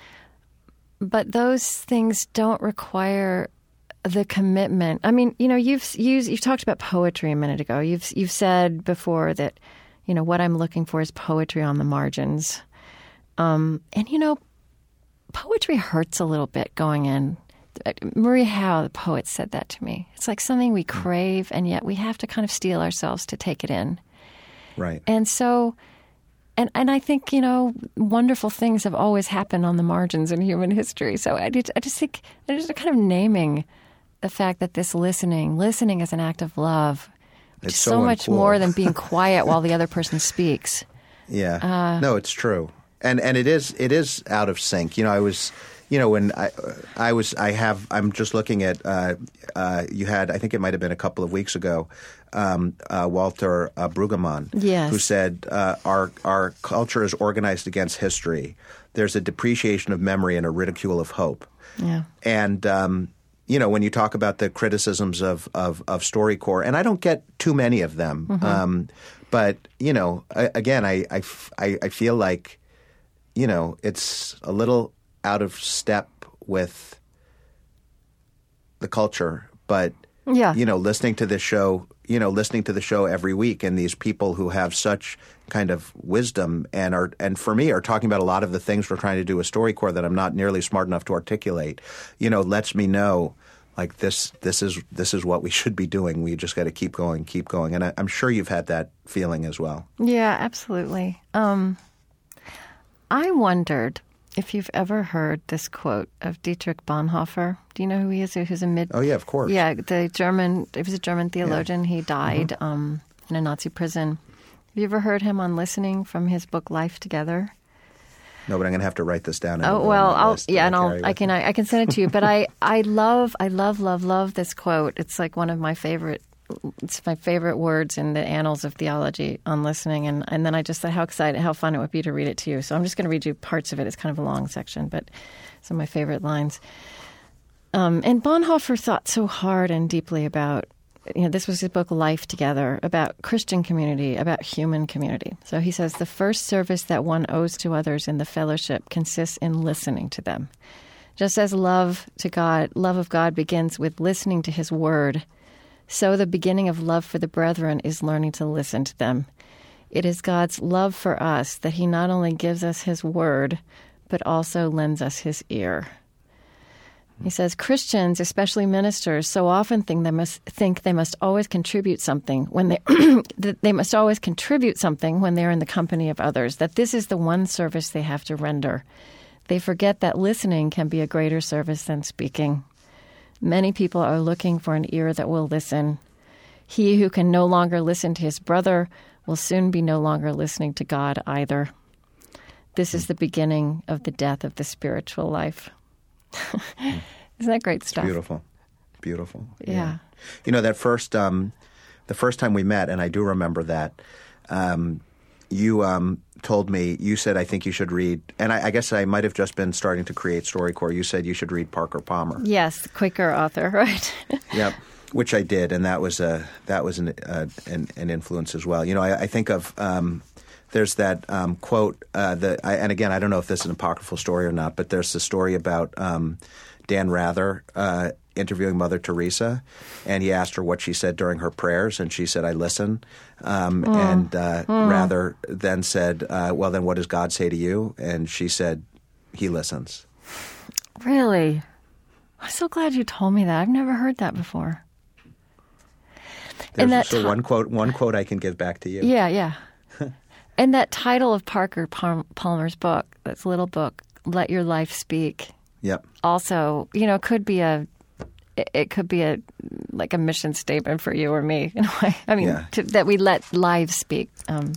but those things don't require the commitment. I mean, you know, you've used, you've talked about poetry a minute ago. You've you've said before that, you know, what I'm looking for is poetry on the margins. Um, and, you know, poetry hurts a little bit going in. Marie Howe, the poet, said that to me. It's like something we crave, and yet we have to kind of steel ourselves to take it in.
Right.
And so, and and I think, you know, wonderful things have always happened on the margins in human history. So I, did, I just think, I just kind of naming the fact that this listening, listening is an act of love. It's so, so much
cool.
more than being quiet while the other person speaks.
Yeah.
Uh,
no, it's true. And and it is it is out of sync. You know, I was... You know, when I, I was, I have, I'm just looking at, uh, uh, you had, I think it might have been a couple of weeks ago, um, uh, Walter uh, Brueggemann,
yes.
who said, uh, our our culture is organized against history. There's a depreciation of memory and a ridicule of hope.
Yeah.
And, um, you know, when you talk about the criticisms of, of, of StoryCorps, and I don't get too many of them, mm-hmm. um, but, you know, I, again, I, I, I feel like, you know, it's a little out of step with the culture, but
yeah.
you know, listening to this show, you know, listening to the show every week, and these people who have such kind of wisdom and are, and for me, are talking about a lot of the things we're trying to do with StoryCorps that I'm not nearly smart enough to articulate, you know, lets me know, like, this this is this is what we should be doing. We just got to keep going, keep going. And I, I'm sure you've had that feeling as well.
Yeah, absolutely. Um, I wondered if you've ever heard this quote of Dietrich Bonhoeffer. Do you know who he is? Who's a mid?
Oh yeah, of course.
Yeah, the German. He was a German theologian.
Yeah.
He died
Mm-hmm.
um, in a Nazi prison. Have you ever heard him on Listening from his book Life Together?
No, but I'm going to have to write this down.
Oh well, I'll
list
yeah, and
I
I'll I can I, I can send it to you. But I I love I love love love this quote. It's like one of my favorite. It's my favorite words in the annals of theology on Listening. And, and then I just thought how excited, how fun it would be to read it to you. So I'm just going to read you parts of it. It's kind of a long section, but some of my favorite lines. Um, and Bonhoeffer thought so hard and deeply about, you know, this was his book Life Together, about Christian community, about human community. So he says, the first service that one owes to others in the fellowship consists in listening to them. Just as love to God, love of God begins with listening to his word, so the beginning of love for the brethren is learning to listen to them. It is God's love for us that he not only gives us his word, but also lends us his ear. He says, Christians, especially ministers, so often think they must think they must always contribute something when they that they must always contribute something when they're in the company of others, that this is the one service they have to render. They forget that listening can be a greater service than speaking. Many people are looking for an ear that will listen. He who can no longer listen to his brother will soon be no longer listening to God either. This is the beginning of the death of the spiritual life. Isn't that great stuff?
It's beautiful. Beautiful.
Yeah. yeah.
You know, that first, um, the first time we met, and I do remember that, um, you um, told me, you said, I think you should read, and I, I guess I might have just been starting to create StoryCorps. You said you should read Parker Palmer.
Yes, Quaker author, right?
Yep, which I did, and that was a that was an uh, an, an influence as well. You know, I, I think of um, there's that um, quote, uh, the, I, and again, I don't know if this is an apocryphal story or not, but there's the story about um, Dan Rather uh, interviewing Mother Teresa, and he asked her what she said during her prayers, and she said, I listen. Um, mm. And uh, mm. Rather then said, uh, well, then what does God say to you? And she said, he listens.
Really? I'm so glad you told me that. I've never heard that before.
There's,
and that
so t- one quote one quote I can give back to you.
Yeah, yeah. And that title of Parker Palmer's book, this little book, Let Your Life Speak.
Yep.
Also, you know, could be a, it could be a, like a mission statement for you or me in a way. I mean,
yeah.
to, that we let lives speak. Um,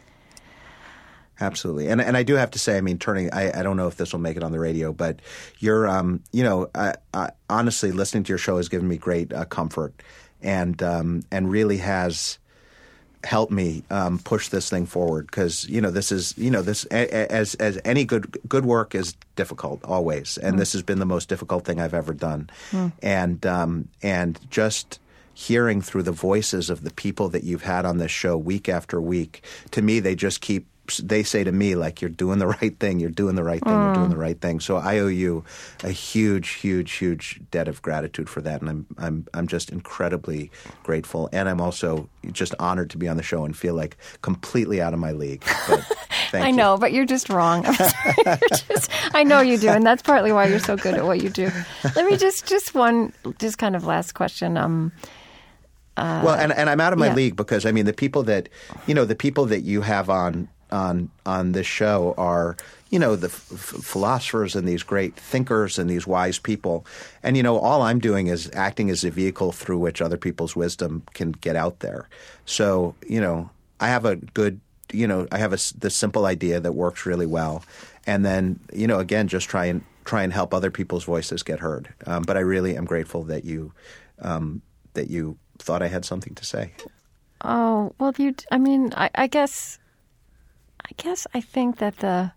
Absolutely. And and I do have to say, I mean, turning, I, I don't know if this will make it on the radio, but you're, um, you know, I, I, honestly, listening to your show has given me great uh, comfort and um, and really has helped me um, push this thing forward because, you know, this is, you know, this as as any good good work is difficult always. And mm. this has been the most difficult thing I've ever done. Mm. And um, and just hearing through the voices of the people that you've had on this show week after week, to me, they just keep they say to me, like, you're doing the right thing, you're doing the right thing, mm. you're doing the right thing. So I owe you a huge, huge, huge debt of gratitude for that. And I'm I'm I'm just incredibly grateful. And I'm also just honored to be on the show and feel like completely out of my league. But thank
I
you.
know, but you're just wrong. you're just, I know you do, and that's partly why you're so good at what you do. Let me just, just one, just kind of last question. Um, uh,
well, and, and I'm out of my
yeah.
league because, I mean, the people that, you know, the people that you have on on on this show are, you know, the f- philosophers and these great thinkers and these wise people. And, you know, all I'm doing is acting as a vehicle through which other people's wisdom can get out there. So, you know, I have a good, you know, I have a, this simple idea that works really well. And then, you know, again, just try and try and help other people's voices get heard. Um, but I really am grateful that you um, that you thought I had something to say.
Oh, well, you, I mean, I, I guess... I guess I think that the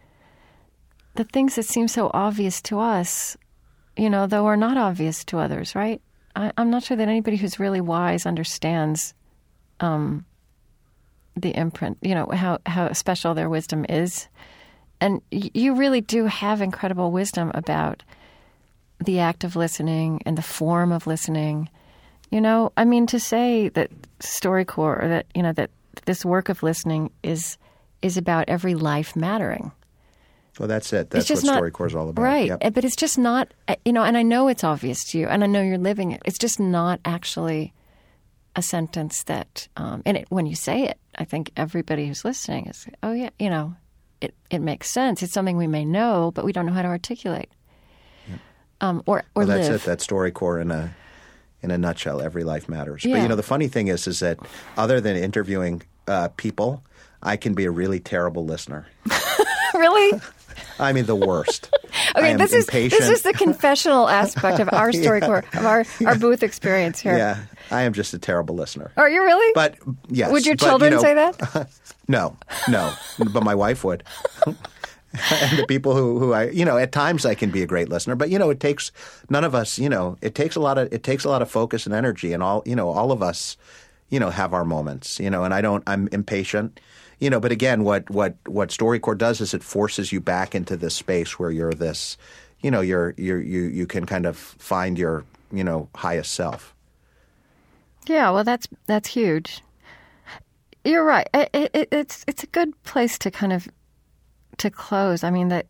the things that seem so obvious to us, you know, though are not obvious to others, right? I, I'm not sure that anybody who's really wise understands um, the imprint, you know, how, how special their wisdom is. And y- you really do have incredible wisdom about the act of listening and the form of listening. You know, I mean, to say that StoryCorps, or that you know that this work of listening is is about every life mattering.
Well, that's it. That's what
not,
StoryCorps is all about.
Right.
Yep.
But it's just not, you know, and I know it's obvious to you, and I know you're living it. It's just not actually a sentence that, um, and it, when you say it, I think everybody who's listening is, oh, yeah, you know, it, it makes sense. It's something we may know, but we don't know how to articulate. Yep. Um, or or
well, that's
live.
it. That's StoryCorps in a, in a nutshell. Every life matters.
Yeah.
But, you know, the funny thing is, is that other than interviewing uh, people, I can be a really terrible listener.
Really?
I mean, the worst.
Okay, this is
impatient.
this is the confessional aspect of our StoryCorps, yeah. of our, our booth experience here.
Yeah, I am just a terrible listener.
Are you really?
But yes.
Would your
but,
children
you know,
say that?
No, no. But my wife would. And the people who, who I, you know, at times I can be a great listener, but you know, it takes none of us. You know, it takes a lot of it takes a lot of focus and energy, and all you know, all of us, you know, have our moments. You know, and I don't. I'm impatient. You know, but again, what, what, what StoryCorps does is it forces you back into this space where you're this, you know, you're, you're, you you can kind of find your, you know, highest self.
Yeah, well, that's that's huge. You're right. It, it, it's it's a good place to kind of to close. I mean that,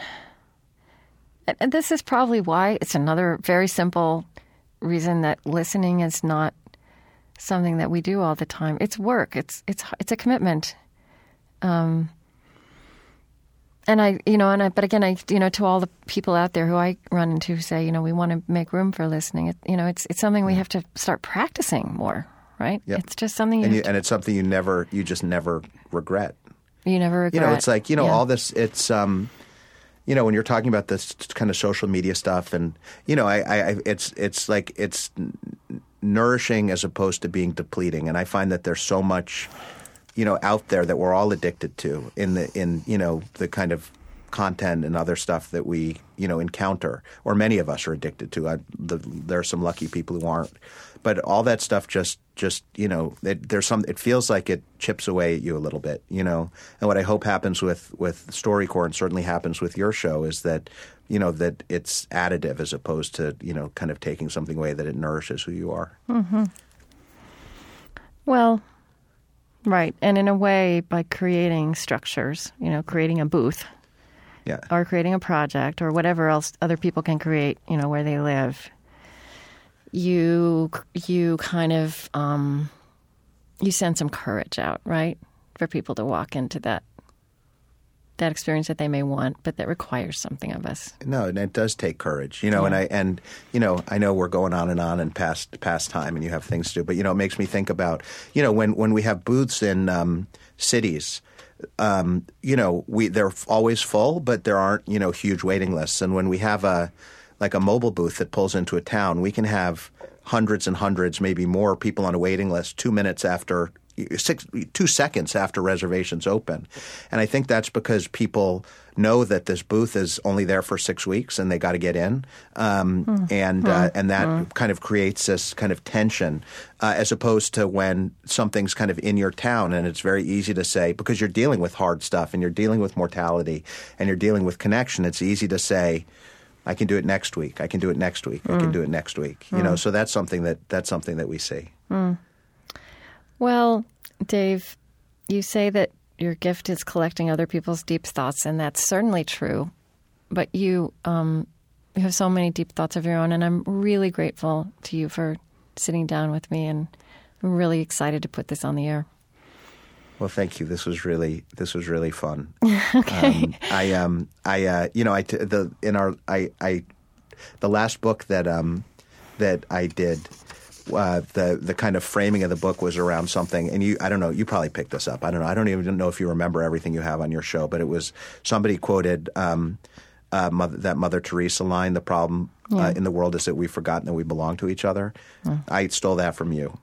and this is probably why it's another very simple reason that listening is not something that we do all the time. It's work. It's it's it's a commitment. Um, and I, you know, and I, but again, I, you know, to all the people out there who I run into who say, you know, we want to make room for listening. It, you know, it's it's something we have to start practicing more, right?
Yep.
It's just something, you
and, you,
to,
and it's something you never, you just never regret.
You never regret.
You know, it's like you know
yeah.
all this. It's um, you know, when you're talking about this kind of social media stuff, and you know, I, I, it's it's like it's nourishing as opposed to being depleting, and I find that there's so much, you know, out there that we're all addicted to in the in you know the kind of content and other stuff that we you know encounter, or many of us are addicted to. I, the, there are some lucky people who aren't, but all that stuff just just you know it, there's some. It feels like it chips away at you a little bit, you know. And what I hope happens with with StoryCorps, and certainly happens with your show, is that you know that it's additive as opposed to you know kind of taking something away, that it nourishes who you are.
Mm-hmm. Well. Right. And in a way, by creating structures, you know, creating a booth
yeah.
or creating a project or whatever else other people can create, you know, where they live, you you kind of, um, you send some courage out, right, for people to walk into that that experience that they may want, but that requires something of us.
No, and it does take courage, you know. Yeah. And I and you know, I know we're going on and on and past past time, and you have things to do. But you know, it makes me think about you know when when we have booths in um, cities. Um, you know, we they're always full, but there aren't you know huge waiting lists. And when we have a like a mobile booth that pulls into a town, we can have hundreds and hundreds, maybe more people on a waiting list two minutes after. Six, two seconds after reservations open. And I think that's because people know that this booth is only there for six weeks and they got to get in. Um, mm. And mm. Uh, and that mm. kind of creates this kind of tension uh, as opposed to when something's kind of in your town and it's very easy to say, because you're dealing with hard stuff and you're dealing with mortality and you're dealing with connection, it's easy to say, I can do it next week. I can do it next week. Mm. I can do it next week. Mm. You know, so that's something that that's something that we see.
Mm. Well, Dave, you say that your gift is collecting other people's deep thoughts, and that's certainly true. But you, um, you have so many deep thoughts of your own, and I'm really grateful to you for sitting down with me, and I'm really excited to put this on the air.
Well, thank you. This was really this was really fun.
Okay.
Um, I um I uh, you know I t- the in our I I the last book that um that I did. Uh, the the kind of framing of the book was around something, and you I don't know, you probably picked this up. I don't know. I don't even know if you remember everything you have on your show, but it was somebody quoted um, uh, mother, that Mother Teresa line: "The problem yeah. uh, in the world is that we've forgotten that we belong to each other." Mm. I stole that from you,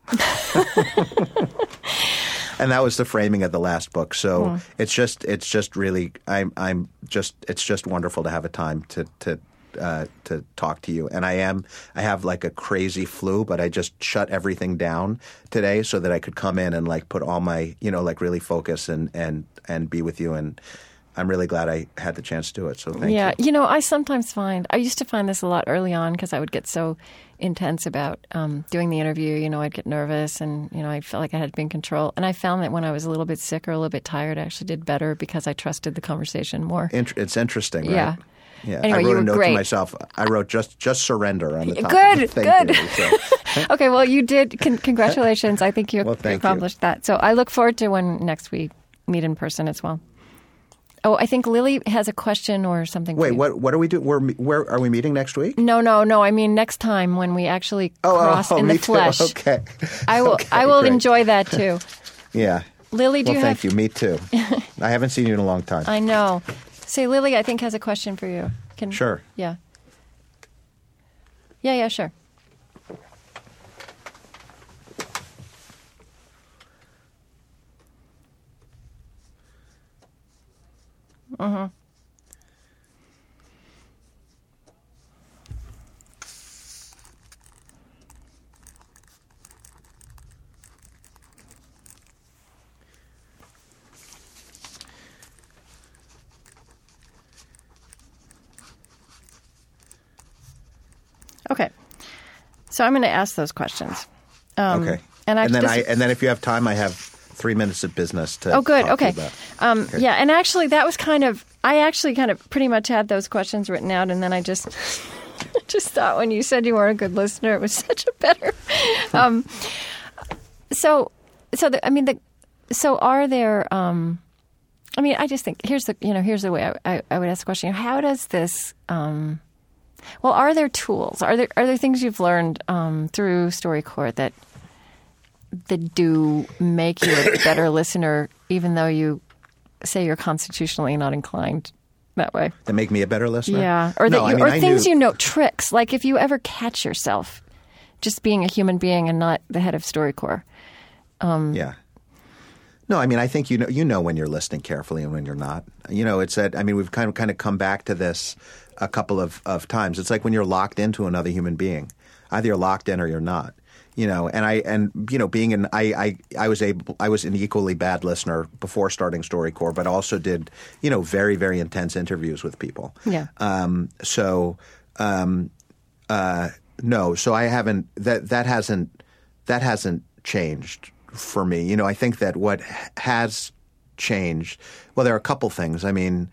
and that was the framing of the last book. So mm. it's just it's just really I'm I'm just it's just wonderful to have a time to to. Uh, to talk to you. And I am, I have like a crazy flu, but I just shut everything down today so that I could come in and like put all my, you know, like really focus and, and, and be with you. And I'm really glad I had the chance to do it. So thank
yeah.
you.
You know, I sometimes find, I used to find this a lot early on because I would get so intense about um, doing the interview. You know, I'd get nervous and, you know, I felt like I had to be in control. And I found that when I was a little bit sick or a little bit tired, I actually did better because I trusted the conversation more.
Int- it's interesting, right?
Yeah.
Yeah.
Anyway,
I wrote
you were
a note
great.
to myself. I wrote just just surrender on the top.
Good,
of the thank
good.
you. So,
Okay, well, you did. Con- congratulations. I think you
Well, thank
accomplished that. So I look forward to when next we meet in person as well. Oh, I think Lily has a question or something.
wait,
for you.
what what are we doing? We're where are we meeting next week?
No, no, no. I mean next time when we actually
Oh,
cross
oh,
in
me
the flesh.
too. Okay.
I will.
Okay,
I will
great.
enjoy that too.
Yeah.
Lily, do
Well,
you
thank
have?
you. Me too. I haven't seen you in a long time.
I know. Say, Lily, I think has a question for you. Can
Sure.
Yeah. Yeah. Yeah. Sure. Mm-hmm. Okay. So I'm going to ask those questions. Um,
Okay.
And, I
and then
just,
I and then if you have time, I have three minutes of business to.
Oh, good.
talk to you
Okay.
about.
Um,
Okay.
Yeah, and actually, that was kind of. I actually kind of pretty much had those questions written out, and then I just, just thought when you said you weren't a good listener, it was such a better. Um, so, so the, I mean, the, so are there? Um, I mean, I just think here's the you know here's the way I, I, I would ask the question: how does this? Um, well, are there tools? Are there are there things you've learned um, through StoryCorps that? that do make you a better listener, even though you say you're constitutionally not inclined that way?
That make me a better listener?
Yeah. Or,
no,
that you,
I mean,
or
I
things
knew,
you know, tricks. Like if you ever catch yourself just being a human being and not the head of StoryCorps. Um,
yeah. No, I mean, I think you know you know when you're listening carefully and when you're not. You know, it's that, I mean, we've kind of kind of come back to this a couple of, of times. It's like when you're locked into another human being. Either you're locked in or you're not. You know, and I and you know, being an I, I I was able I was an equally bad listener before starting StoryCorps, but also did you know very very intense interviews with people.
Yeah.
Um. So, um, uh, no. So I haven't that that hasn't that hasn't changed for me. You know, I think that what has changed. Well, there are a couple things. I mean.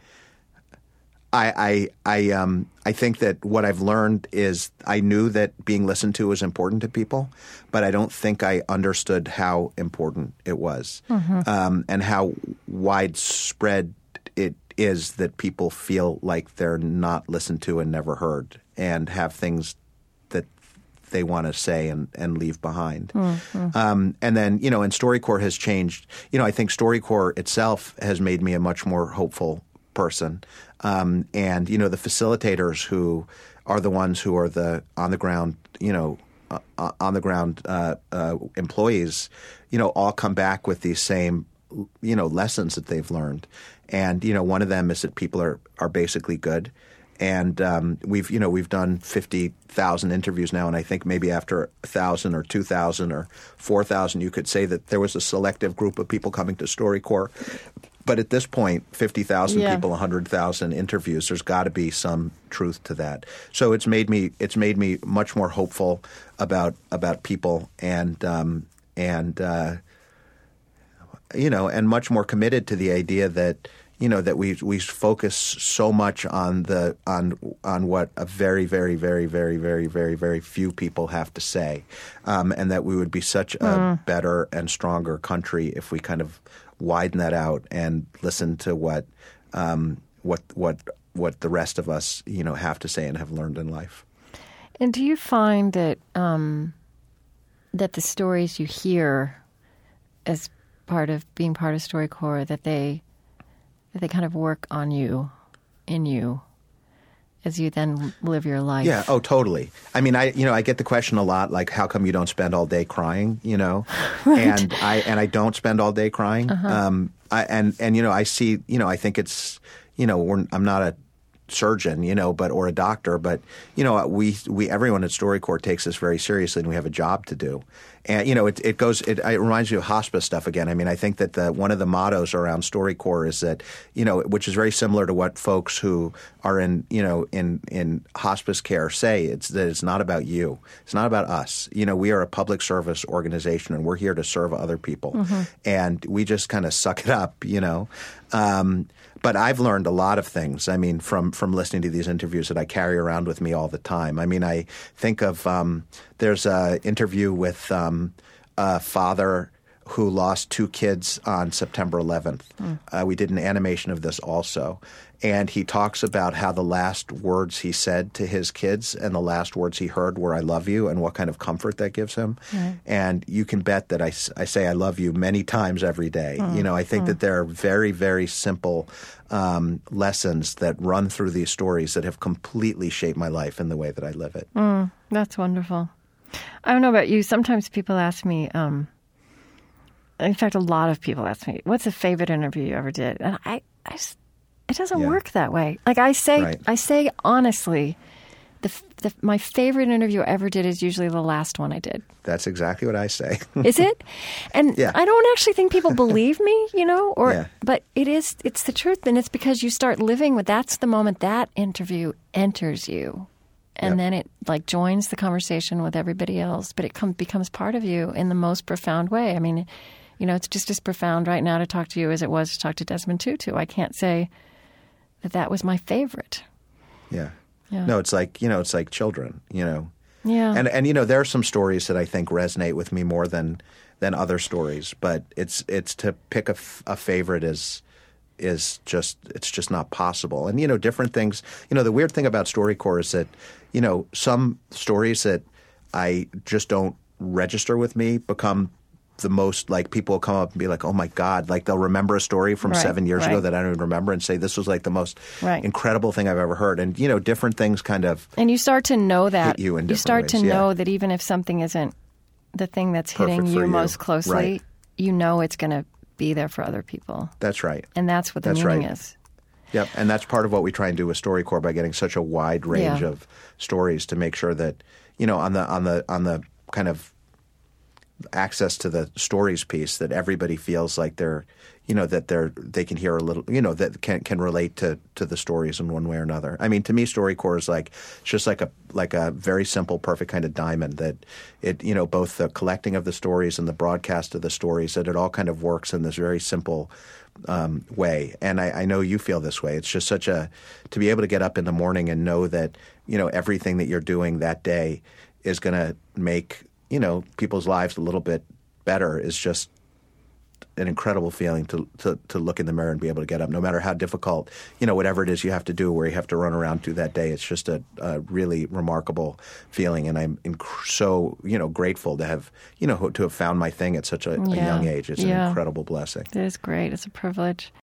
I I I um I think that what I've learned is I knew that being listened to was important to people, but I don't think I understood how important it was, mm-hmm. um, and how widespread it is that people feel like they're not listened to and never heard, and have things that they want to say and, and leave behind. Mm-hmm. Um, and then, you know, and StoryCorps has changed. You know, I think StoryCorps itself has made me a much more hopeful person. Um, and, you know, the facilitators who are the ones who are the on the ground, you know, uh, on the ground uh, uh, employees, you know, all come back with these same, you know, lessons that they've learned. And, you know, one of them is that people are, are basically good. And um, we've, you know, we've done fifty thousand interviews now, and I think maybe after one thousand or two thousand or four thousand, you could say that there was a selective group of people coming to StoryCorps. But at this point, fifty thousand
yeah.
people, one hundred thousand interviews, there's got to be some truth to that. So it's made me it's made me much more hopeful about about people and um, and uh, you know, and much more committed to the idea that you know that we we focus so much on the on on what a very very very very very very very few people have to say, um, and that we would be such a
mm.
better and stronger country if we kind of widen that out and listen to what um, what what what the rest of us you know have to say and have learned in life.
And do you find that um, that the stories you hear as part of being part of StoryCorps that they that they kind of work on you, in you, as you then live your life?
Yeah. Oh, totally. I mean, I you know I get the question a lot, like, how come you don't spend all day crying? You know, right. and I and I don't spend all day crying. Uh-huh. Um, I, and and you know, I see. You know, I think it's you know, we're, I'm not a surgeon, you know, but or a doctor, but you know, we we everyone at StoryCorps takes this very seriously, and we have a job to do. And, you know, it, it goes, it, it reminds you of hospice stuff again. I mean, I think that the, one of the mottos around StoryCorps is that, you know, which is very similar to what folks who are in, you know, in, in hospice care say. It's that it's not about you. It's not about us. You know, we are a public service organization and we're here to serve other people. Mm-hmm. And we just kind of suck it up, you know. Um, But I've learned a lot of things, I mean, from, from listening to these interviews that I carry around with me all the time. I mean, I think of um, – there's an interview with um, a father who lost two kids on September eleventh. Mm. Uh, we did an animation of this also. And he talks about how the last words he said to his kids and the last words he heard were, I love you, and what kind of comfort that gives him. Mm. And you can bet that I, I say I love you many times every day. Mm. You know, I think mm. that there are very, very simple um, lessons that run through these stories that have completely shaped my life in the way that I live it.
Mm, that's wonderful. I don't know about you. Sometimes people ask me, um, in fact, a lot of people ask me, what's a favorite interview you ever did? And I, I just, it doesn't yeah. work that way. Like I say, right. I say honestly, the, the my favorite interview I ever did is usually the last one I did.
That's exactly what I say.
Is it? And
yeah.
I don't actually think people believe me, you know, or
yeah.
but it is. It's the truth, and it's because you start living with. That's the moment that interview enters you, and yep. then it like joins the conversation with everybody else. But it com- becomes part of you in the most profound way. I mean, you know, it's just as profound right now to talk to you as it was to talk to Desmond Tutu. I can't say that that was my favorite.
Yeah.
Yeah.
No, it's like, you know, it's like children, you know.
Yeah.
And, and you know, there are some stories that I think resonate with me more than than other stories. But it's it's to pick a, f- a favorite is is just it's just not possible. And, you know, different things. You know, the weird thing about StoryCorps is that, you know, some stories that I just don't register with me become the most, like, people will come up and be like, oh my God, like they'll remember a story from
right,
seven years
right.
ago that I don't even remember and say this was like the most
right.
incredible thing I've ever heard. And, you know, different things kind of
And you start to know that.
hit you in
you
different
start
ways.
to
yeah.
know that even if something isn't the thing that's
Perfect
hitting
for
you,
you.
most closely,
Right.
you know it's going to be there for other people.
That's right.
And that's what the
That's
meaning
right.
is.
Yep, and that's part of what we try and do with StoryCorps by getting such a wide range
Yeah.
of stories to make sure that, you know, on the on the on the kind of access to the stories piece, that everybody feels like they're, you know, that they're they can hear a little, you know, that can can relate to, to the stories in one way or another. I mean, to me, StoryCorps is like it's just like a like a very simple, perfect kind of diamond that it, you know, both the collecting of the stories and the broadcast of the stories, that it all kind of works in this very simple um, way. And I, I know you feel this way. It's just such a to be able to get up in the morning and know that, you know, everything that you're doing that day is going to make, you know, people's lives a little bit better is just an incredible feeling to, to to look in the mirror and be able to get up, no matter how difficult, you know, whatever it is you have to do, where you have to run around to that day. It's just a, a really remarkable feeling, and I'm inc- so, you know, grateful to have, you know, to have found my thing at such a,
Yeah.
a young age. It's
Yeah.
an incredible blessing.
It is great. It's a privilege.